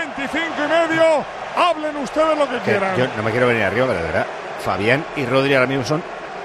25,5. Hablen ustedes lo que quieran. Yo no me quiero venir arriba, pero de verdad, Fabián y Rodri ahora mismo son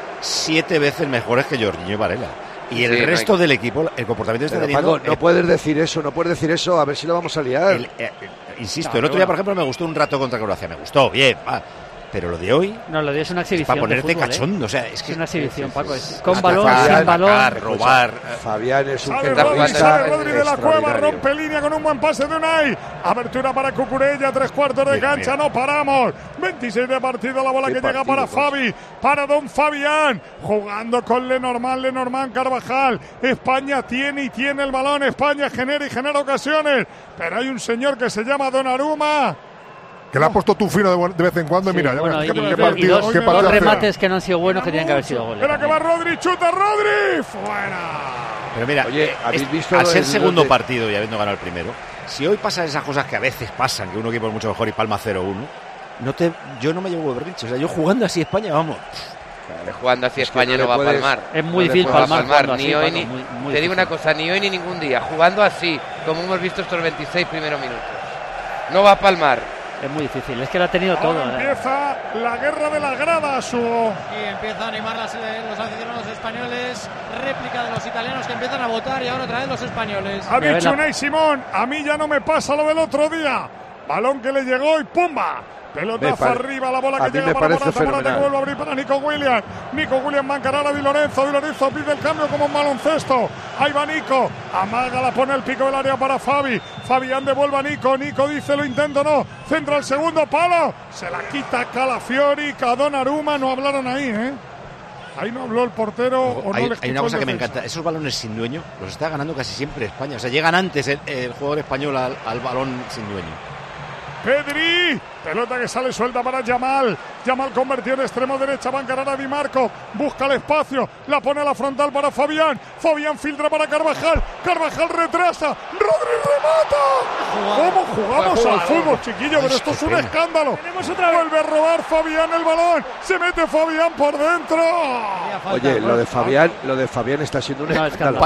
7 veces mejores que Jorginho y Varela. Y el resto del equipo, el comportamiento está teniendo... Paco, no puedes decir eso, a ver si lo vamos a liar. Insisto, el otro día, por ejemplo, me gustó un rato contra Croacia, me gustó, bien, pero lo de hoy... No, lo de hoy es una exhibición. Para ponerte fútbol, cachondo, o sea, es que... Es una exhibición, Paco, es con balón, sin balón... robar... Fabián es un sale Rodri de la Cueva, rompe línea con un buen pase de Unai. Abertura para Cucurella, 3/4 de cancha, no paramos. 26 de partido, la bola que llega para Fabi, para Don Fabián, jugando con Lenormand, Carvajal. España tiene el balón, España genera ocasiones, pero hay un señor que se llama Donnarumma, que le ha puesto tu fino de vez en cuando. Mira, ya bueno, qué partido. Dos remates que no han sido buenos, que tenían que haber sido goles. Espera que va Rodri, chuta Rodri, fuera. Pero mira, oye, ¿habéis visto al ser segundo partido y habiendo ganado el primero, si hoy pasan esas cosas que a veces pasan, que un equipo es mucho mejor y palma 0-1, yo no me llevo berrinche. O sea, yo jugando así España, vamos. Jugando así España no va a palmar. Es muy difícil palmar. Ni hoy, te digo una cosa, ni hoy ni ningún día. Jugando así, como hemos visto estos 26 primeros minutos, no va a palmar. Es muy difícil, es que lo ha tenido todo. Empieza la guerra de la grada, Y empieza a animar los aficionados españoles. Réplica de los italianos que empiezan a votar y ahora otra vez los españoles. Ha dicho Unai Simón, a mí ya no me pasa lo del otro día. Balón que le llegó y ¡pumba! Pelotazo arriba, la bola que llega para Morata que vuelve a abrir para Nico Williams. Nico Williams va a encarar a Di Lorenzo pide el cambio como un baloncesto. Ahí va Nico, amaga, la pone el pico del área para Fabi. Fabián devuelve a Nico dice lo intento, no, centra el segundo palo, se la quita Calafiori, Donnarumma, no hablaron ahí, Ahí no habló el portero. Hay una cosa que me encanta, esos balones sin dueño los está ganando casi siempre España, o sea, llegan antes el jugador español al balón sin dueño. Pedri, pelota que sale suelta para Yamal convertido en extremo derecha, va a encarar a Di Marco, busca el espacio, la pone a la frontal para Fabián filtra para Carvajal retrasa, Rodri remata. ¿Cómo jugamos al fútbol, chiquillo? Pero esto es un escándalo. Vuelve a robar Fabián el balón, se mete Fabián por dentro. Oye, lo de Fabián está siendo un escándalo.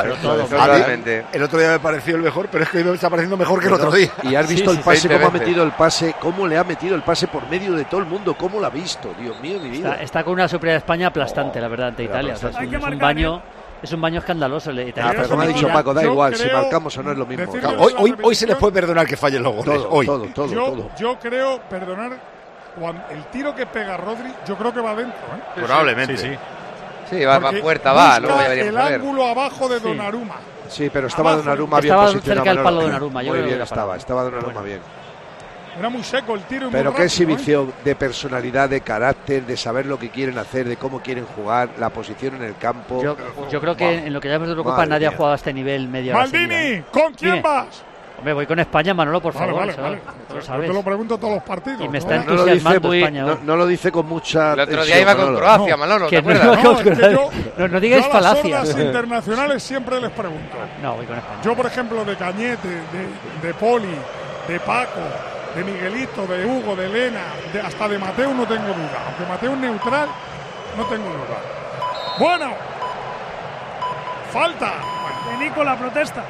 El otro día me pareció el mejor, pero es que hoy me está pareciendo mejor que el otro día. Y has visto el pase, cómo ha metido el pase, cómo le ha metido el pase por medio de todo el mundo, cómo lo ha visto, Dios mío, mi vida. Está con una superioridad de España aplastante, la verdad, ante Italia. O sea, es un baño escandaloso. Pero como ha dicho Paco, da igual, si marcamos o no es lo mismo. Hoy se les puede perdonar que fallen los goles. Todo. Yo creo perdonar el tiro que pega Rodri, yo creo que va adentro. Probablemente. Sí, va a puerta, va. El ángulo abajo de Donnarumma. Sí, pero estaba Donnarumma bien posicionado. Estaba cerca del palo de Donnarumma. Muy bien estaba Donnarumma bien. Era muy seco el tiro. Pero qué exhibición de personalidad, de carácter, de saber lo que quieren hacer, de cómo quieren jugar, la posición en el campo. Yo creo que en lo que ya me preocupa nadie ha jugado a este nivel media hora. Maldini, ¿con quién vas? Hombre, voy con España, Manolo, por favor. Vale. Yo te lo pregunto todos los partidos. Y me está entusiasmando España. No lo dice con mucha... El otro día iba con Croacia, Manolo, ¿te acuerdas? No digáis falacias. Yo a las ondas internacionales siempre les pregunto. No, voy con España. Yo, por ejemplo, de Cañete, de Poli, de Paco, de Miguelito, de Hugo, de Elena, hasta de Mateo no tengo duda. Aunque Mateo es neutral, no tengo duda. Bueno, falta. De Nico la protesta.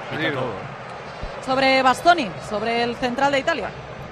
Sobre Bastoni, sobre el central de Italia.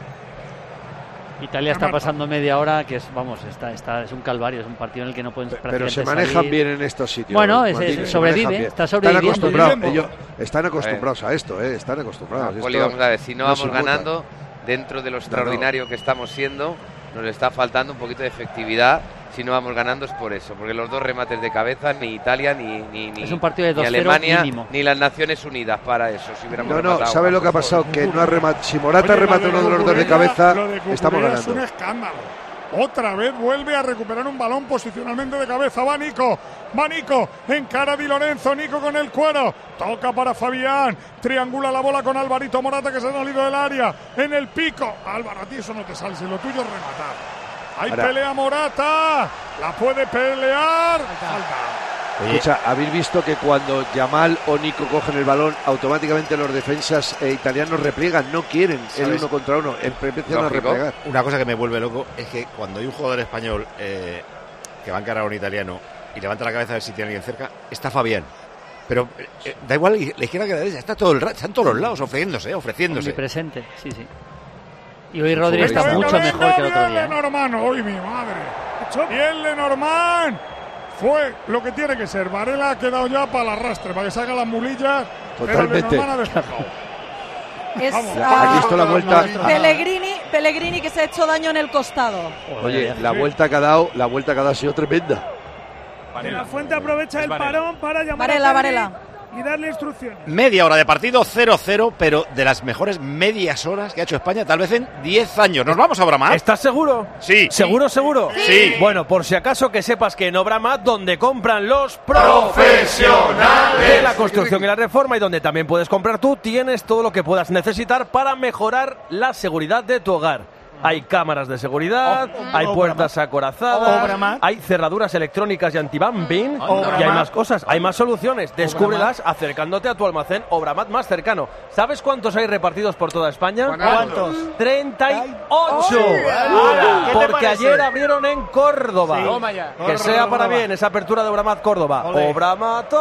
Italia está pasando media hora, que es es un calvario, es un partido en el que no pueden pero se manejan salir bien en estos sitios. Bueno, sobrevive, está sobreviviendo. Ellos están acostumbrados a esto, están acostumbrados. Poli, vamos a ver, si no vamos ganando, dentro de lo extraordinario que estamos siendo, nos está faltando un poquito de efectividad. Si no vamos ganando es por eso, porque los dos remates de cabeza, ni Italia, ni es un partido de ni Alemania, mínimo. Ni las Naciones Unidas para eso. Si ¿sabe lo que ha pasado? Que no ha rematado. Si Morata remata uno de los dos de cabeza, estamos ganando. Es un escándalo. Otra vez vuelve a recuperar un balón posicionalmente de cabeza. Va Nico, encara Di Lorenzo, Nico con el cuero, toca para Fabián, triangula la bola con Alvarito Morata que se ha salido del área, en el pico. Álvaro, a ti eso no te sale, si lo tuyo es rematar. Ahí pelea Morata, la puede pelear. Falta. Escucha, habéis visto que cuando Yamal o Nico cogen el balón, automáticamente los defensas italianos repliegan, no quieren el uno contra uno, empiezan a replegar. Una cosa que me vuelve loco es que cuando hay un jugador español que va a encarar a un italiano y levanta la cabeza a ver si tiene alguien cerca, está Fabián. Pero da igual la izquierda que la derecha, está todo el rato, están todos los lados ofreciéndose. Presente, sí. Y hoy Rodri está mucho mejor que el otro día. Lenormand, hoy mi madre. Y el Lenormand fue lo que tiene que ser. Varela ha quedado ya para el arrastre, para que salga las mulillas. Totalmente. Pero Lenormand ha despejado. Aquí está la vuelta. Pellegrini que se ha hecho daño en el costado. Oye, la vuelta que ha dado ha sido tremenda. De la Fuente aprovecha el parón para llamar a Varela y darle instrucciones. Media hora de partido, 0-0, pero de las mejores medias horas que ha hecho España, tal vez en 10 años. ¿Nos vamos a Obramat? ¿Estás seguro? Sí. ¿Seguro? Sí. Bueno, por si acaso que sepas que en Obramat, donde compran los profesionales de la construcción y la reforma y donde también puedes comprar tú, tienes todo lo que puedas necesitar para mejorar la seguridad de tu hogar. Hay cámaras de seguridad, hay puertas acorazadas, hay cerraduras electrónicas y anti-bumping y hay más cosas, hay más soluciones. Descúbrelas acercándote a tu almacén Obramat más cercano. ¿Sabes cuántos hay repartidos por toda España? ¿Cuántos? 38. Porque ayer abrieron en Córdoba. Que sea para bien esa apertura de Obramat Córdoba. Obramat.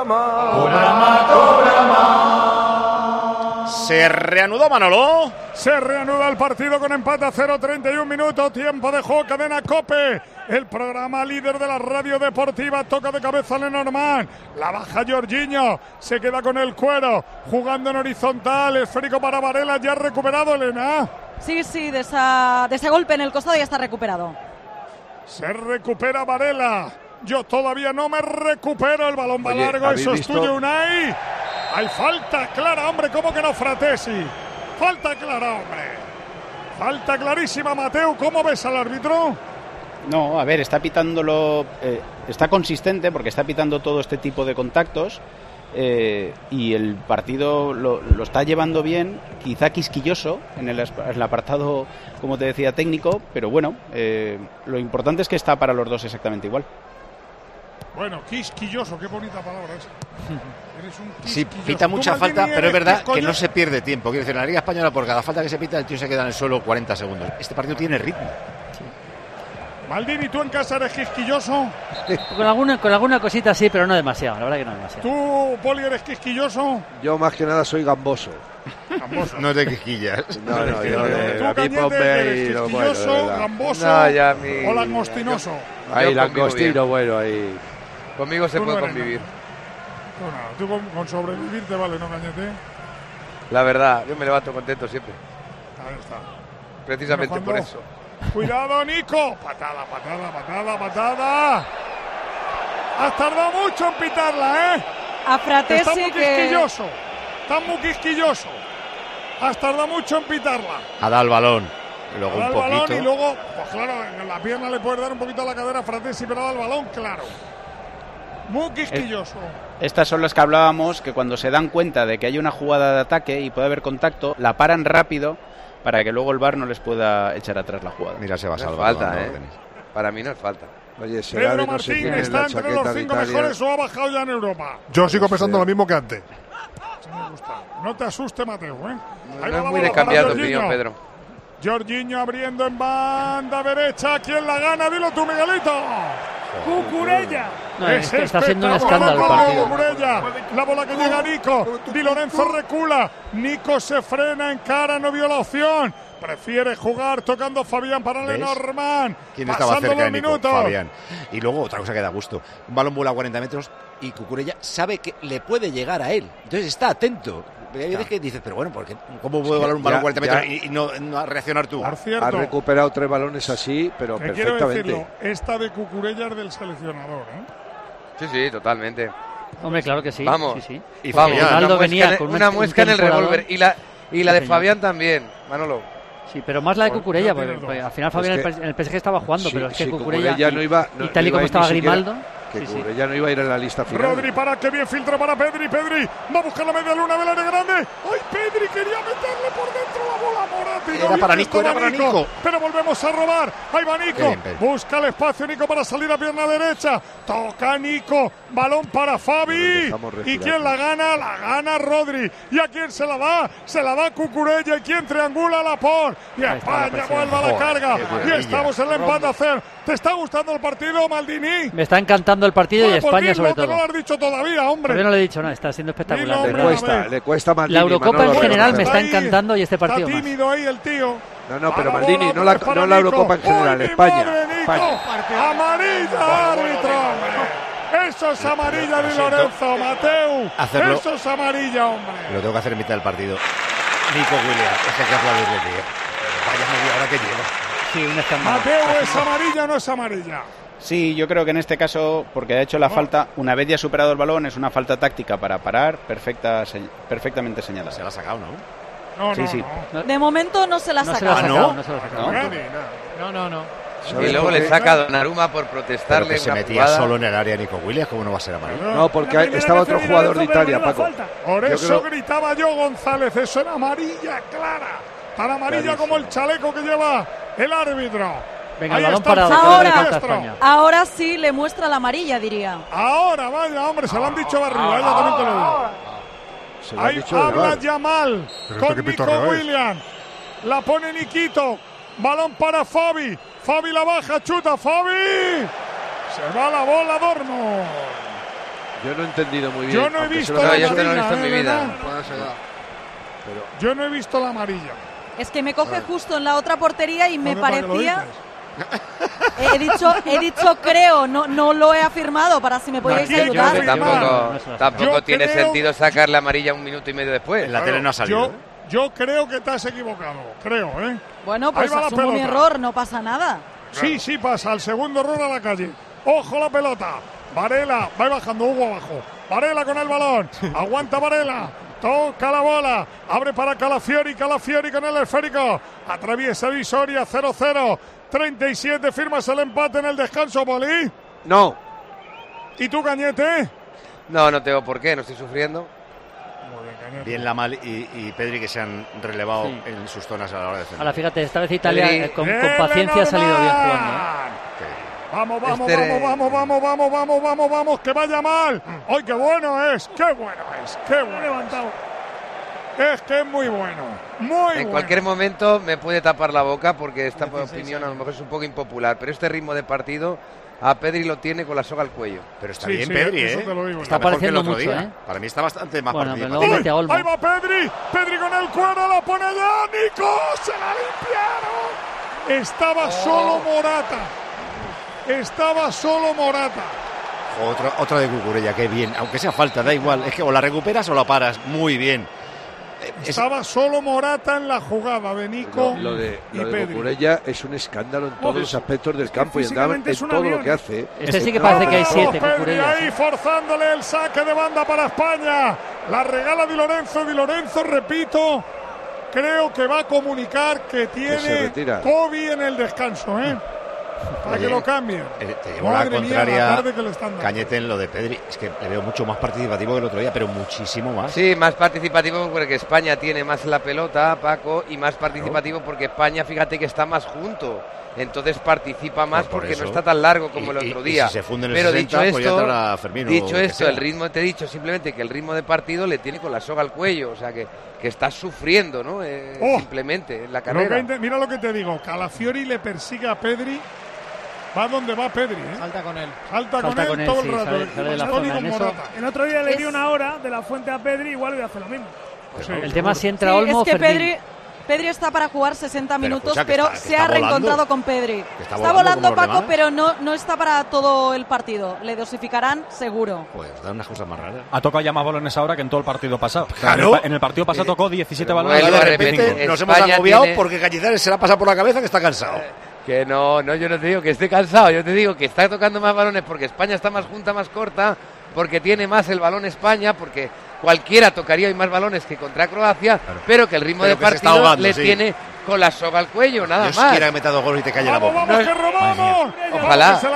Se reanudó, Manolo. Se reanuda el partido con empate a 0, 31 minutos, tiempo de juego, cadena COPE, el programa líder de la radio deportiva, toca de cabeza Lenormand, la baja Jorginho, se queda con el cuero, jugando en horizontal, esférico para Varela, ya recuperado, Elena. Sí, de ese golpe en el costado ya está recuperado. Se recupera Varela, yo todavía no me recupero, el balón va largo, eso es tuyo, Unai. Hay falta clara, hombre, ¿cómo que no, Fratesi? Falta clara, hombre. Falta clarísima, Mateu. ¿Cómo ves al árbitro? No, a ver, está pitándolo, está consistente porque está pitando todo este tipo de contactos y el partido lo está llevando bien, quizá quisquilloso en el apartado, como te decía, técnico, pero bueno, lo importante es que está para los dos exactamente igual. Bueno, quisquilloso, qué bonita palabra esa. Eres un quisquilloso. Sí, pita mucha falta, pero es verdad que no se pierde tiempo. Quiero decir, en la Liga Española, por cada falta que se pita, el tío se queda en el suelo 40 segundos. Este partido tiene ritmo. Sí. Maldini, ¿tú en casa eres quisquilloso? Con alguna cosita sí, pero no demasiado, la verdad que no demasiado. ¿Tú, Poli, eres quisquilloso? Yo más que nada soy gamboso. No es de quisquillas. No, yo de la quisquilloso, gamboso o langostinoso. Ahí, langostino, bueno, ahí. Conmigo se puede convivir. Tú con sobrevivir te vale, ¿no, Cañete? La verdad, yo me levanto contento siempre. Ahí está. Precisamente por eso. Cuidado, Nico. Patada. Has tardado mucho en pitarla, ¿eh? A Fratesi Está muy quisquilloso. Has tardado mucho en pitarla. Ha dado el balón. Y luego un poquito. Y luego, pues claro, en la pierna le puedes dar un poquito a la cadera a Fratesi, pero ha dado el balón, claro. Muy quisquilloso. Estas son las que hablábamos, que cuando se dan cuenta de que hay una jugada de ataque y puede haber contacto, la paran rápido para que luego el VAR no les pueda echar atrás la jugada. Mira, se va a salvar. Falta, Para mí no es falta. Oye, Pedro Martín está entre los 5 mejores o ha bajado ya en Europa. Yo sigo pensando lo mismo que antes. Me gusta. No te asuste, Mateo, ¿eh? No es muy de cambiar de opinión, Pedro. Jorginho abriendo en banda derecha. ¿Quién la gana? Dilo tú, Miguelito. Cucurella. No, está haciendo un escándalo el partido. Cucurella. La bola que llega a Nico. Di Lorenzo recula. Nico se frena en cara, no vio la opción. Prefiere jugar tocando Fabián para Lenormand. ¿Quién estaba cerca de Nico? Fabián. Y luego otra cosa que da gusto. Un balón vuela a 40 metros y Cucurella sabe que le puede llegar a él. Entonces está atento. Hay veces que dices, pero bueno, porque ¿cómo puede volar un balón 40 metros y no reaccionar tú? Ha recuperado 3 balones así, pero perfectamente. Quiero decirlo, esta de Cucurella es del seleccionador, ¿eh? Sí, totalmente. Hombre, claro que sí. Vamos. Sí. Y vamos, Ronaldo venía con una muesca en el revólver. Y la de Fabián también, Manolo. Sí, pero más la de Cucurella, porque al final Fabián en el PSG estaba jugando, pero es que Cucurella no iba, y tal y como estaba Grimaldo. que cubre. Ya no iba a ir en la lista final. Rodri para que bien filtra para Pedri. Pedri va a buscar la media luna del área grande. ¡Ay, Pedri quería meterle por dentro la bola! Morata. Era para Nico. Pero volvemos a robar. Ahí va Nico. Busca el espacio Nico para salir a pierna derecha. Toca Nico. Balón para Fabi. ¿Y quién la gana? La gana Rodri. ¿Y a quién se la da? Se la da Cucurella. ¿Y quién triangula a Laporte? Y España vuelve a la carga. Y estamos en el empate a 0. ¿Te está gustando el partido, Maldini? Me está encantando el partido y España sobre todo. No lo has dicho todavía, hombre. Todavía no lo he dicho, no, está siendo espectacular. Le cuesta Maldini. La Eurocopa en general me está encantando y este partido está tímido ahí el tío. No, pero Maldini, no la Eurocopa en general, España. Amarilla, árbitro. Eso es amarilla de Lorenzo, Mateu. Eso es amarilla, hombre. Lo tengo que hacer en mitad del partido. Nico Williams, es que hay que aplaudirle, tío. Vaya media hora que lleva. Sí, un escándalo. Mateu, ¿es amarilla o no es amarilla? Sí, yo creo que en este caso, porque ha hecho la falta, una vez ya superado el balón, es una falta táctica para parar, perfectamente señalada. Se la ha sacado, ¿no? Sí. No. De momento no se la ha sacado. No se la ha sacado. No. Y luego le saca a Donnarumma por protestarle. Pero que se metía solo en el área Nico Williams, ¿cómo no va a ser amarillo? No, porque estaba otro jugador de Italia, Paco. Por eso gritaba yo, González, eso era amarilla clara. Tan amarilla como el chaleco que lleva el árbitro. Venga, el balón parado. Ahora sí le muestra la amarilla, diría. Ahora, vaya, hombre, se lo han dicho arriba, ya también te lo digo. Ahí habla Yamal con Nico Williams. La pone Niquito. Balón para Fabi. Fabi la baja, chuta, Fabi. Se va la bola, Dortmund. Yo no he entendido muy bien. Yo no he visto la amarilla. Yo no he visto en mi vida. Yo no he visto la amarilla. Es que me coge justo en la otra portería y me parecía... He dicho creo, no lo he afirmado para si me podéis ayudar. Tampoco tiene sentido sacar la amarilla un minuto y medio después. En la tele no ha salido. Yo creo que te has equivocado, creo, ¿eh? Bueno, pues asumo mi error, no pasa nada. Sí pasa, el segundo error a la calle. Ojo la pelota, Varela, va bajando Hugo abajo. Varela con el balón, aguanta Varela. Toca la bola, abre para Calafiori con el esférico, atraviesa Visoria, 0-0, 37, firmas el empate en el descanso, Poli. No. ¿Y tú, Cañete? No tengo por qué, no estoy sufriendo. Muy bien, Cañete. Bien Lamal y Pedri que se han relevado en sus zonas a la hora de defender. Ahora fíjate, esta vez Italia con paciencia ha salido bien jugando. Vamos, que vaya mal. ¡Ay, qué bueno es! ¡Qué bueno! Levantado. Es que es muy bueno. En cualquier momento me puede tapar la boca porque esta opinión a lo mejor es un poco impopular, pero este ritmo de partido a Pedri lo tiene con la soga al cuello. Pero está bien Pedri, ¿eh? Está apareciendo mucho, ¿eh? Para mí está bastante más participativo. Ahí va Pedri con el cuero, la pone ya Nico, se la limpiaron. Estaba solo Morata. Otra de Cucurella, qué bien. Aunque sea falta, da igual. Es que o la recuperas o la paras. Muy bien. Estaba solo Morata en la jugada de Nico. Lo de Cucurella es un escándalo en todos los aspectos del campo y en todo lo que hace. Este sí que parece que hay 7 Cucurellas. Ahí forzándole el saque de banda para España. La regala Di Lorenzo, repito. Creo que va a comunicar que tiene Kobe en el descanso, ¿eh? Para que lo cambien. Te llevo la contraria, Cañete, en lo de Pedri. Es que le veo mucho más participativo que el otro día, pero muchísimo más. Sí, más participativo porque España tiene más la pelota, Paco, y más participativo porque España, fíjate que está más junto. Entonces participa más porque no está tan largo como el otro día. Y si se funde en el pero 60, dicho esto, el ritmo, te he dicho simplemente que el ritmo de partido le tiene con la soga al cuello, o sea que está sufriendo, ¿no? Simplemente en la carrera. Mira lo que te digo, Calafiori le persigue a Pedri. Va donde va Pedri, ¿eh? Salta con él. Salta con él todo el rato. Sale de la zona. El otro día le di una hora de la Fuente a Pedri, igual voy a hacer lo mismo. El tema si entra Olmo. Es que Pedri está para jugar 60 minutos, pero se ha reencontrado con Pedri. Está volando Paco, pero no está para todo el partido. Le dosificarán seguro. Pues da unas cosas más raras. Ha tocado ya más balones ahora que en todo el partido pasado. Claro. En el partido pasado tocó 17 balones. Y de repente nos hemos agobiado porque Cañizares se la pasa por la cabeza que está cansado. Que no, yo no te digo que esté cansado, yo te digo que está tocando más balones porque España está más junta, más corta, porque tiene más el balón España, porque cualquiera tocaría hoy más balones que contra Croacia, pero que el ritmo de partido le tiene con la soga al cuello, nada más. Dios quiera que meta 2 goles y te calle la boca. ¡Vamos, que robamos! Ojalá. Se la lleva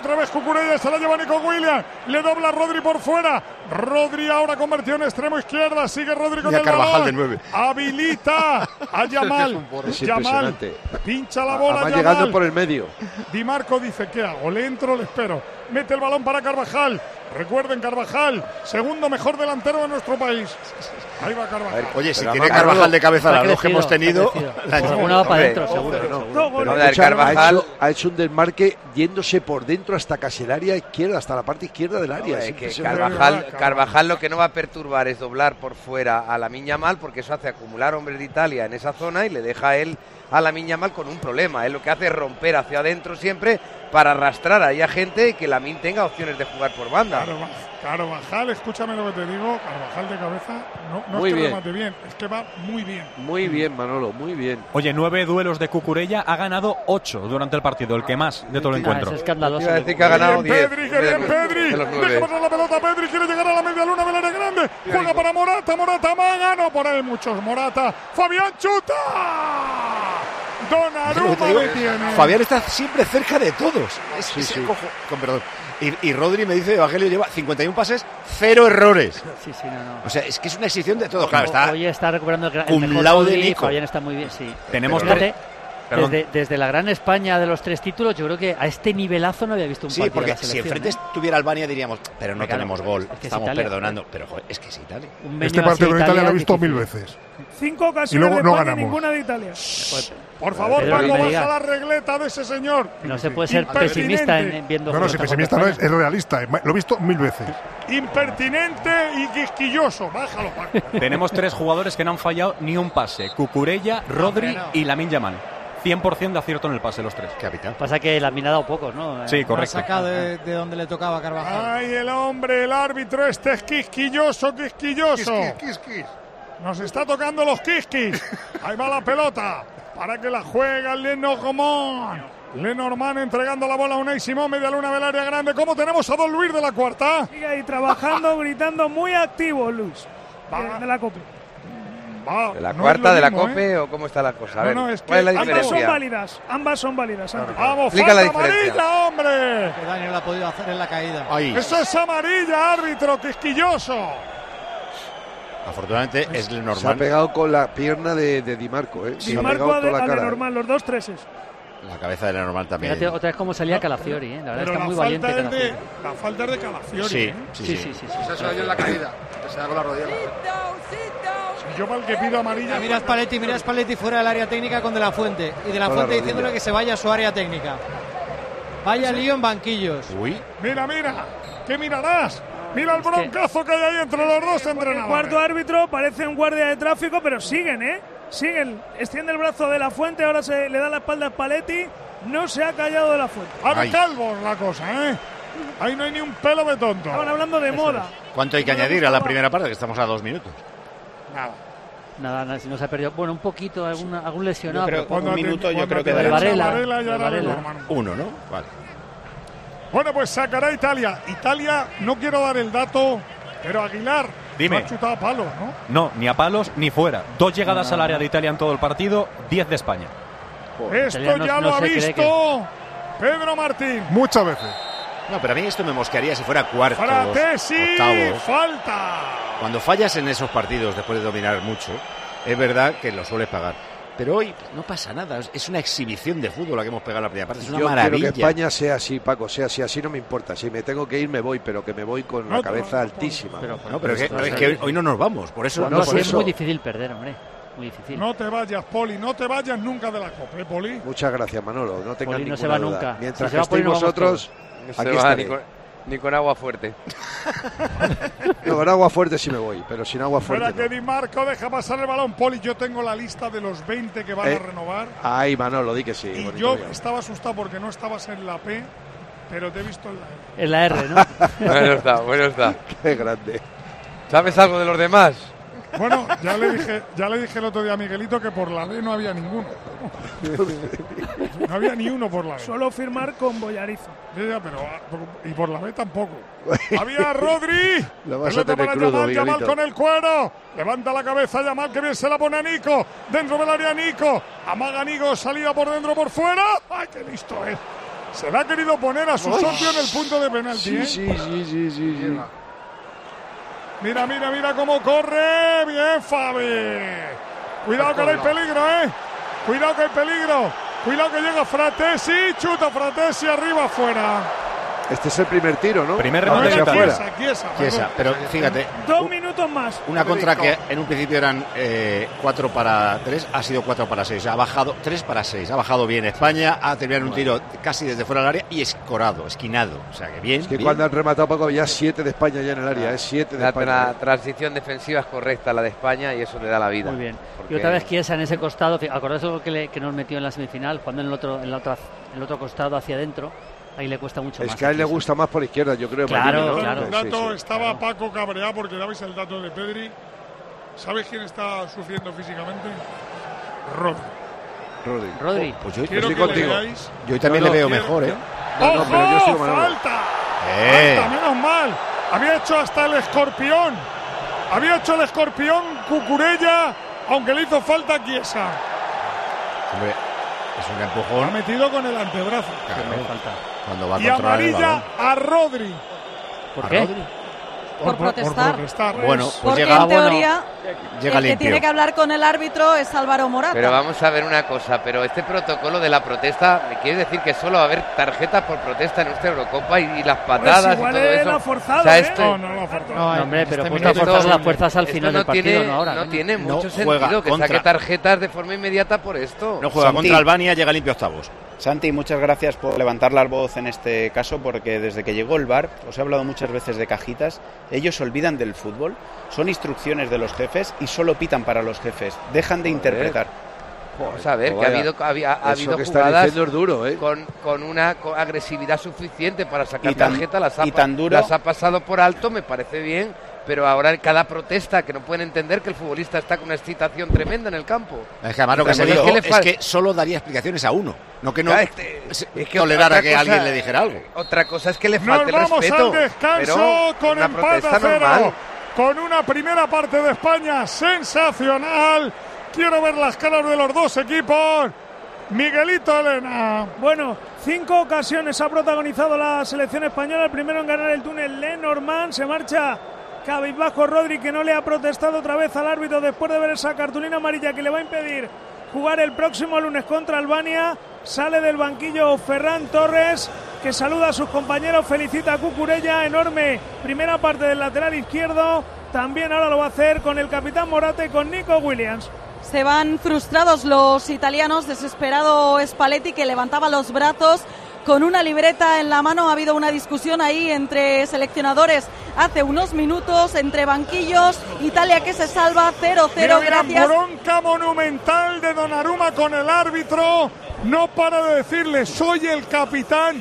otra vez Cucurella, se la lleva Nico Williams, le dobla Rodri por fuera. Rodri ahora convertido en extremo izquierda, sigue Rodri con el Carvajal de 9. Habilita a Yamal. Yamal pincha la bola. Yamal llegando por el medio. Di Marco dice, ¿qué hago? ¿Le entro o le espero? Mete el balón para Carvajal. Recuerden, Carvajal, segundo mejor delantero de nuestro país. Ahí va Carvajal. Oye, si tiene Carvajal de cabeza las dos que hemos tenido, alguna va para adentro, seguro. Carvajal ha hecho un desmarque yéndose por dentro hasta casi el área izquierda, hasta la parte izquierda del área. Carvajal lo que no va a perturbar es doblar por fuera a Lamine Yamal, porque eso hace acumular hombres de Italia en esa zona y le deja a él a Lamine Yamal con un problema. Él lo que hace es romper hacia adentro siempre para arrastrar ahí a gente y que Lamine tenga opciones de jugar por banda. Carvajal, escúchame lo que te digo, Carvajal de cabeza, no es que remate bien, es que va muy bien. Muy bien, Manolo, muy bien. Oye, 9 duelos de Cucurella, ha ganado 8 durante el partido, el que más de todo el encuentro. Es escandaloso. Iba a decir que ha ganado 10. Pedri, deja pasar la pelota, Pedri quiere llegar a la media luna del área grande, juega para Morata maga, no por ahí muchos, Morata, Fabián chuta. Donnarumma le tiene. Fabián está siempre cerca de todos. Con perdón. Y Rodri me dice, Evangelio lleva 51 pases, 0 errores. Sí, no. O sea, es que es una exhibición de todo. Claro, está recuperando el mejor Rodri, Fabián está muy bien, sí. Tenemos desde la gran España de los 3 títulos, yo creo que a este nivelazo no había visto un partido de la selección. Si enfrente estuviera Albania diríamos, pero no tenemos gol, estamos perdonando. Pero joder, es que es Italia. Este partido con Italia lo he visto 1000 veces. 5 ocasiones y luego no ganamos. Ninguna de Italia. Por favor, Paco, baja la regleta de ese señor. No se puede ser pesimista viendo. No, si pesimista no es realista. Lo he visto 1000 veces. Impertinente y quisquilloso. Bájalo, Paco. Tenemos 3 jugadores que no han fallado ni un pase: Cucurella, Rodri y Lamine Yamal. 100% de acierto en el pase, los 3. Capitán. Pasa que Lamine ha dado pocos, ¿no? Sí, correcto. Ha sacado de donde le tocaba a Carvajal. Ay, el hombre, el árbitro este es quisquilloso. Quis. Nos está tocando los quisquis. Ahí va la pelota. Para que la juega Lenormand entregando la bola a Unai Simón, media luna del área grande. ¿Cómo tenemos a Don Luis de la Cuarta? Sigue ahí trabajando, gritando, muy activo, Luis. De la COPE. ¿De la cuarta de la COPE o cómo está la cosa? A ver, es que ¿cuál es la diferencia? Ambas son válidas. Vamos, explica la falta amarilla, hombre. Que Dani lo ha podido hacer en la caída. Ahí. Eso es amarilla, árbitro, quisquilloso. Afortunadamente es Lenormand. Se ha pegado con la pierna de Di Marco, Di Marco a Lenormand, los 2 treses. La cabeza de Lenormand también. Fíjate otra vez cómo salía Calafiori, La verdad está muy valiente Calafiori. La falta es de Calafiori. Sí. Esa se la dio en la caída. Se da con la rodilla. Yo para el que pido amarilla. Mira Spalletti fuera del área técnica con De La Fuente. Y De La Fuente diciéndole que se vaya a su área técnica. Vaya lío en banquillos. Uy. Mira. ¿Qué mirarás? Mira el broncazo que hay ahí entre los dos entrenadores. El cuarto árbitro parece un guardia de tráfico, pero siguen, Siguen. Extiende el brazo De La Fuente, ahora se le da la espalda a Spalletti. No se ha callado De La Fuente. A de calvos la cosa, Ahí no hay ni un pelo de tonto. Estaban hablando de moda. ¿Cuánto hay que añadir a la primera parte? Que estamos a 2 minutos. Nada, si no se ha perdido. Bueno, un poquito, algún lesionado. Un minuto yo creo que da Varela. 1, ¿no? Vale. Bueno, pues sacará Italia. Italia, no quiero dar el dato, pero Aguilar Dime. no ha chutado a palos, ¿no? No, ni a palos ni fuera. 2 llegadas al área de Italia en todo el partido, 10 de España. Esto ya lo ha visto Pedro Martín. Muchas veces. No, pero a mí esto me mosquearía si fuera cuartos, Fratesi, octavos. falta. Cuando fallas en esos partidos después de dominar mucho, es verdad que lo sueles pagar. Pero hoy no pasa nada, es una exhibición de fútbol la que hemos pegado en la primera parte, es una maravilla. Yo quiero que España sea así, Paco, sea así no me importa. Si me tengo que ir, me voy, pero que me voy con la cabeza altísima. Pero es que hoy no nos vamos, por eso. Es muy difícil perder, hombre. Muy difícil. No te vayas, Poli, no te vayas nunca de la Copa, Poli. Muchas gracias, Manolo, no tengas Poli ninguna no se va duda. Nunca. Mientras si que estéis vosotros, aquí estaré. Ni con agua fuerte. No, con agua fuerte sí me voy, pero sin agua fuerte. Espera que Di Marco deja pasar el balón. Poli, yo tengo la lista de los 20 que van a renovar. Ay, Manolo, di que sí. Y yo estaba asustado porque no estabas en la P, pero te he visto en la R. En la R, ¿no? Bueno está. Qué grande. ¿Sabes algo de los demás? Bueno, ya le dije el otro día a Miguelito que por la D no había ninguno. No había ni uno por la D. Solo firmar con Boyarizo. Ya, pero y por la B tampoco. Había Rodri. Lo vas a tener crudo, Yamal con el cuero. Levanta la cabeza Yamal, que bien se la pone a Nico. Dentro del área Nico. Amaga Nico, salida por dentro, por fuera. ¡Ay, qué listo es! Se le ha querido poner a su socio en el punto de penalti. Sí. Mira cómo corre. Bien, Fabi. Cuidado que hay peligro, Cuidado que hay peligro. Cuidado que llega Fratesi. Chuta Fratesi arriba, afuera. Este es el primer tiro, ¿no? Primer remate afuera. Chiesa, pero fíjate. 2 minutos más. Una contra que en un principio eran 4 para 3, ha sido 4 para 6. Ha bajado 3 para 6. Ha bajado bien España, ha terminado un tiro casi desde fuera del área y esquinado. O sea que bien. Es que bien. cuando han rematado poco, ya 7 de España ya en el área. Es 7 de España. La transición defensiva es correcta, la de España, y eso le da la vida. Muy bien. Porque... Y otra vez Chiesa en ese costado. ¿Acordáis lo que nos metió en la semifinal? Jugando en el otro costado hacia adentro. Ahí le cuesta mucho más. Es que a él le gusta más por izquierda, yo creo. Claro, claro. Un dato, estaba Paco cabreado porque dabais el dato de Pedri. ¿Sabes quién está sufriendo físicamente? Rodri. Pues yo estoy contigo. Yo también le veo mejor, ¡Ojo! Pero yo estoy ¡Falta! ¡Falta! ¡Menos mal! Había hecho hasta el escorpión. Cucurella, aunque le hizo falta a Chiesa. Hombre, es un empujón. Lo ha metido con el antebrazo. Cuando va a y amarilla a Rodri. ¿Por qué? Por protestar. Bueno, pues porque llega, en teoría llega el que tiene que hablar con el árbitro es Álvaro Morata. Pero vamos a ver una cosa, pero este protocolo de la protesta, ¿me quiere decir que solo va a haber tarjetas por protesta en esta Eurocopa y las patadas pues y todo eso? Lo ha forzado, o sea, No lo ha forzado. No, hombre, pero puesto a forzar las fuerzas al final del partido, no ahora. No tiene mucho sentido que saque tarjetas de forma inmediata por esto. No juega contra Albania, llega limpio octavos. Santi, muchas gracias por levantar la voz en este caso, porque desde que llegó el VAR, os he hablado muchas veces de cajitas, ellos olvidan del fútbol, son instrucciones de los jefes y solo pitan para los jefes, dejan de interpretar. Vamos a ver, que ha habido jugadas con una agresividad suficiente para sacar tarjeta, las ha pasado por alto, me parece bien, pero ahora cada protesta, que no pueden entender que el futbolista está con una excitación tremenda en el campo. Es que además lo que se dijo es que solo daría explicaciones a uno, no que tolerara que alguien le dijera algo. Otra cosa es que le falte el respeto. Nos vamos al descanso con una empate a 0, con una primera parte de España sensacional. Quiero ver las caras de los dos equipos. Miguelito Elena. Bueno, 5 ocasiones ha protagonizado la selección española. El primero en ganar el túnel, Lenormand. Se marcha cabizbajo Rodri, que no le ha protestado otra vez al árbitro después de ver esa cartulina amarilla que le va a impedir jugar el próximo lunes contra Albania. Sale del banquillo Ferran Torres, que saluda a sus compañeros, felicita a Cucurella. Enorme primera parte del lateral izquierdo. También ahora lo va a hacer con el capitán Morata y con Nico Williams. Se van frustrados los italianos, desesperado Spalletti, que levantaba los brazos con una libreta en la mano. Ha habido una discusión ahí entre seleccionadores hace unos minutos, entre banquillos. Italia que se salva 0-0, gracias. Bronca monumental de Donnarumma con el árbitro. No para de decirle, soy el capitán.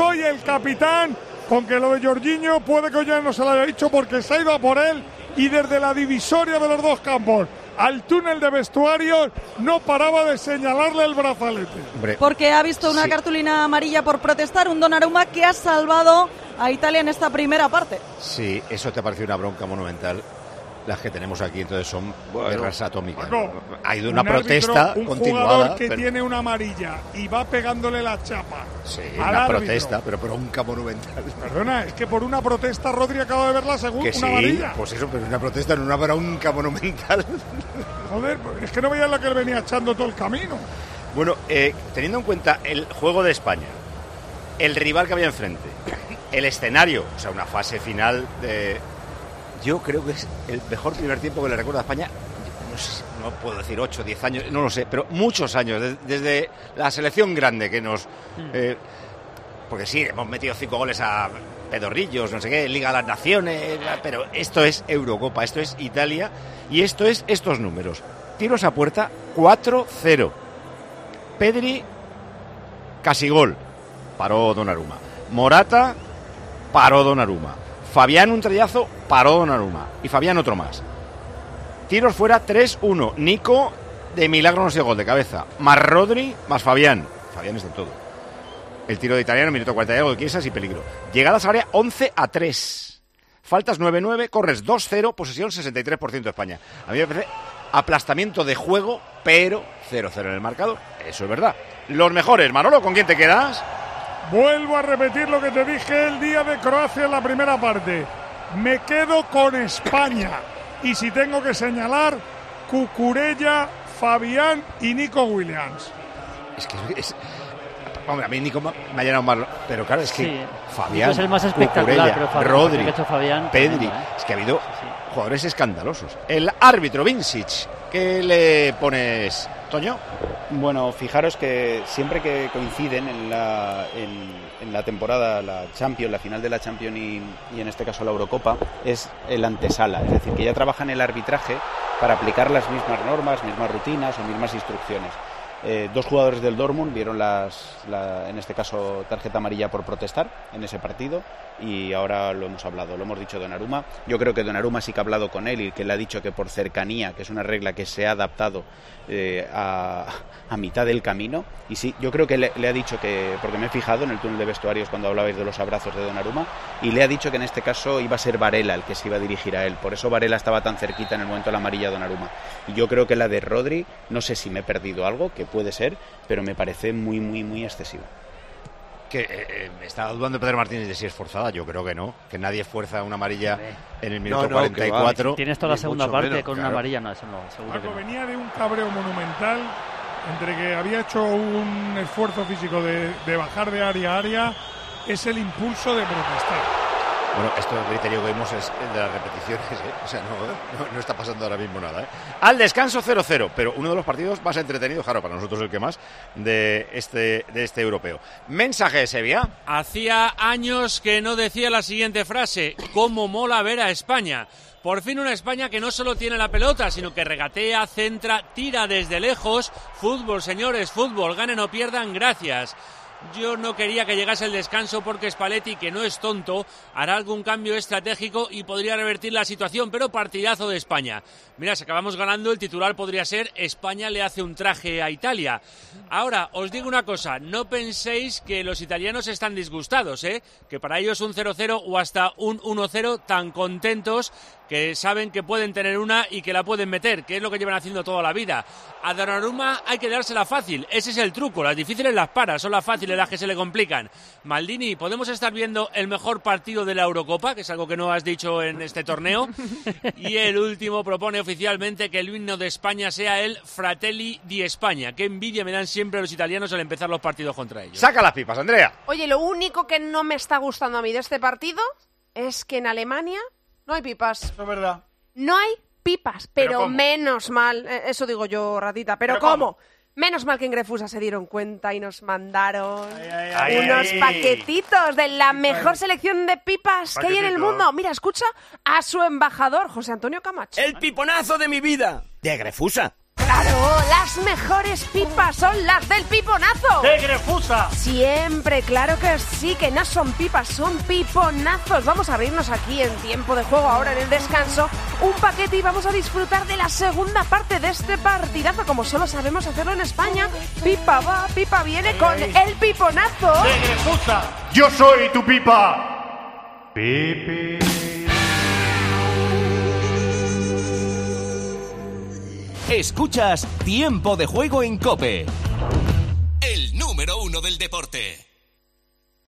Con que lo de Jorginho puede que ya no se lo haya dicho porque se ha ido a por él. Y desde la divisoria de los dos campos al túnel de vestuarios no paraba de señalarle el brazalete. Porque ha visto una cartulina amarilla por protestar, un Donnarumma que ha salvado a Italia en esta primera parte. Sí, eso te ha parecido una bronca monumental. Las que tenemos aquí entonces son guerras atómicas. Ha ido una protesta un continuada. Un jugador que tiene una amarilla y va pegándole la chapa. Sí, una protesta, pero bronca monumental. Perdona, es que por una protesta Rodri acaba de ver la segunda, una amarilla. Pues eso, pero una protesta, no una bronca monumental. Joder, es que no veía la que él venía echando todo el camino. Bueno, teniendo en cuenta el juego de España, el rival que había enfrente, el escenario, o sea, una fase final de... Yo creo que es el mejor primer tiempo que le recuerdo a España. No sé, no puedo decir 8, 10 años, no lo sé, pero muchos años, desde la selección grande que nos... porque sí, hemos metido 5 goles a pedorrillos, no sé qué, Liga de las Naciones, pero esto es Eurocopa, esto es Italia, y esto es estos números. Tiros a puerta, 4-0. Pedri, casi gol, paró Donnarumma. Morata, paró Donnarumma. Fabián un trillazo, paró Donnarumma. Y Fabián otro más. Tiros fuera 3-1. Nico, de milagro no se gol de cabeza. Más Rodri, más Fabián. Fabián es de todo. El tiro de Italiano, minuto 42 de Chiesa y peligro. Llegadas al área 11-3. Faltas 9-9, corres 2-0, posesión 63% de España. A mí me parece aplastamiento de juego, pero 0-0 en el marcador. Eso es verdad. Los mejores, Manolo, ¿con quién te quedas? Vuelvo a repetir lo que te dije el día de Croacia en la primera parte. Me quedo con España. Y si tengo que señalar, Cucurella, Fabián y Nico Williams. Es que hombre, a mí Nico me ha llenado más, pero claro, es que sí, Fabián, es el más espectacular, Cucurella, pero Rodri, que ha hecho Fabián, Pedri, es que ha habido jugadores escandalosos. El árbitro Vincic, ¿qué le pones, Toño? Bueno, fijaros que siempre que coinciden en la temporada, la Champions, la final de la Champions y en este caso la Eurocopa, es el antesala, es decir, que ya trabajan el arbitraje para aplicar las mismas normas, mismas rutinas o mismas instrucciones. Dos jugadores del Dortmund vieron en este caso tarjeta amarilla por protestar en ese partido y ahora lo hemos hablado, lo hemos dicho Donnarumma. Yo creo que Donnarumma sí que ha hablado con él y que le ha dicho que por cercanía, que es una regla que se ha adaptado a mitad del camino, y sí, yo creo que le ha dicho que, porque me he fijado en el túnel de vestuarios cuando hablabais de los abrazos de Donnarumma, y le ha dicho que en este caso iba a ser Varela el que se iba a dirigir a él, por eso Varela estaba tan cerquita en el momento de la amarilla a Donnarumma. Y yo creo que la de Rodri, no sé si me he perdido algo, que puede ser, pero me parece muy, muy, muy excesiva. Que estaba dudando Pedro Martínez de si es forzada, yo creo que no, que nadie fuerza una amarilla en el minuto 44. Tienes toda la segunda parte con una amarilla, no, eso no, seguro que no. Venía de un cabreo monumental entre que había hecho un esfuerzo físico de bajar de área a área, es el impulso de protestar. Bueno, esto del criterio que vimos es el de las repeticiones, o sea, no está pasando ahora mismo nada. Al descanso 0-0, pero uno de los partidos más entretenidos, claro, para nosotros el que más, de este europeo. Mensaje de Sevilla. Hacía años que no decía la siguiente frase: ¿cómo mola ver a España? Por fin una España que no solo tiene la pelota, sino que regatea, centra, tira desde lejos. Fútbol, señores, fútbol, ganen o pierdan, gracias. Yo no quería que llegase el descanso porque Spalletti, que no es tonto, hará algún cambio estratégico y podría revertir la situación, pero partidazo de España. Mira, si acabamos ganando, el titular podría ser: España le hace un traje a Italia. Ahora, os digo una cosa, no penséis que los italianos están disgustados, que para ellos un 0-0 o hasta un 1-0 tan contentos, que saben que pueden tener una y que la pueden meter, que es lo que llevan haciendo toda la vida. A Donnarumma hay que dársela fácil, ese es el truco, las difíciles las para, son las fáciles las que se le complican. Maldini, ¿podemos estar viendo el mejor partido de la Eurocopa, que es algo que no has dicho en este torneo? Y el último propone oficialmente que el himno de España sea el Fratelli di España. Qué envidia me dan siempre los italianos al empezar los partidos contra ellos. Saca las pipas, Andrea. Oye, lo único que no me está gustando a mí de este partido es que en Alemania no hay pipas. Eso es verdad. No hay pipas, pero menos mal. Eso digo yo, ratita. ¿Pero cómo? Menos mal que en Grefusa se dieron cuenta y nos mandaron unos paquetitos de la mejor selección de pipas que hay en el mundo. Mira, escucha a su embajador, José Antonio Camacho. ¡El piponazo de mi vida! De Grefusa. ¡Claro! Las mejores pipas son las del piponazo. ¡De Grefusa! Siempre, claro que sí, que no son pipas, son piponazos. Vamos a abrirnos aquí en tiempo de juego, ahora en el descanso, un paquete y vamos a disfrutar de la segunda parte de este partidazo, como solo sabemos hacerlo en España. Pipa va, pipa viene con el piponazo. ¡De Grefusa! ¡Yo soy tu pipa! Pipi. Escuchas Tiempo de Juego en COPE. El número 1 del deporte.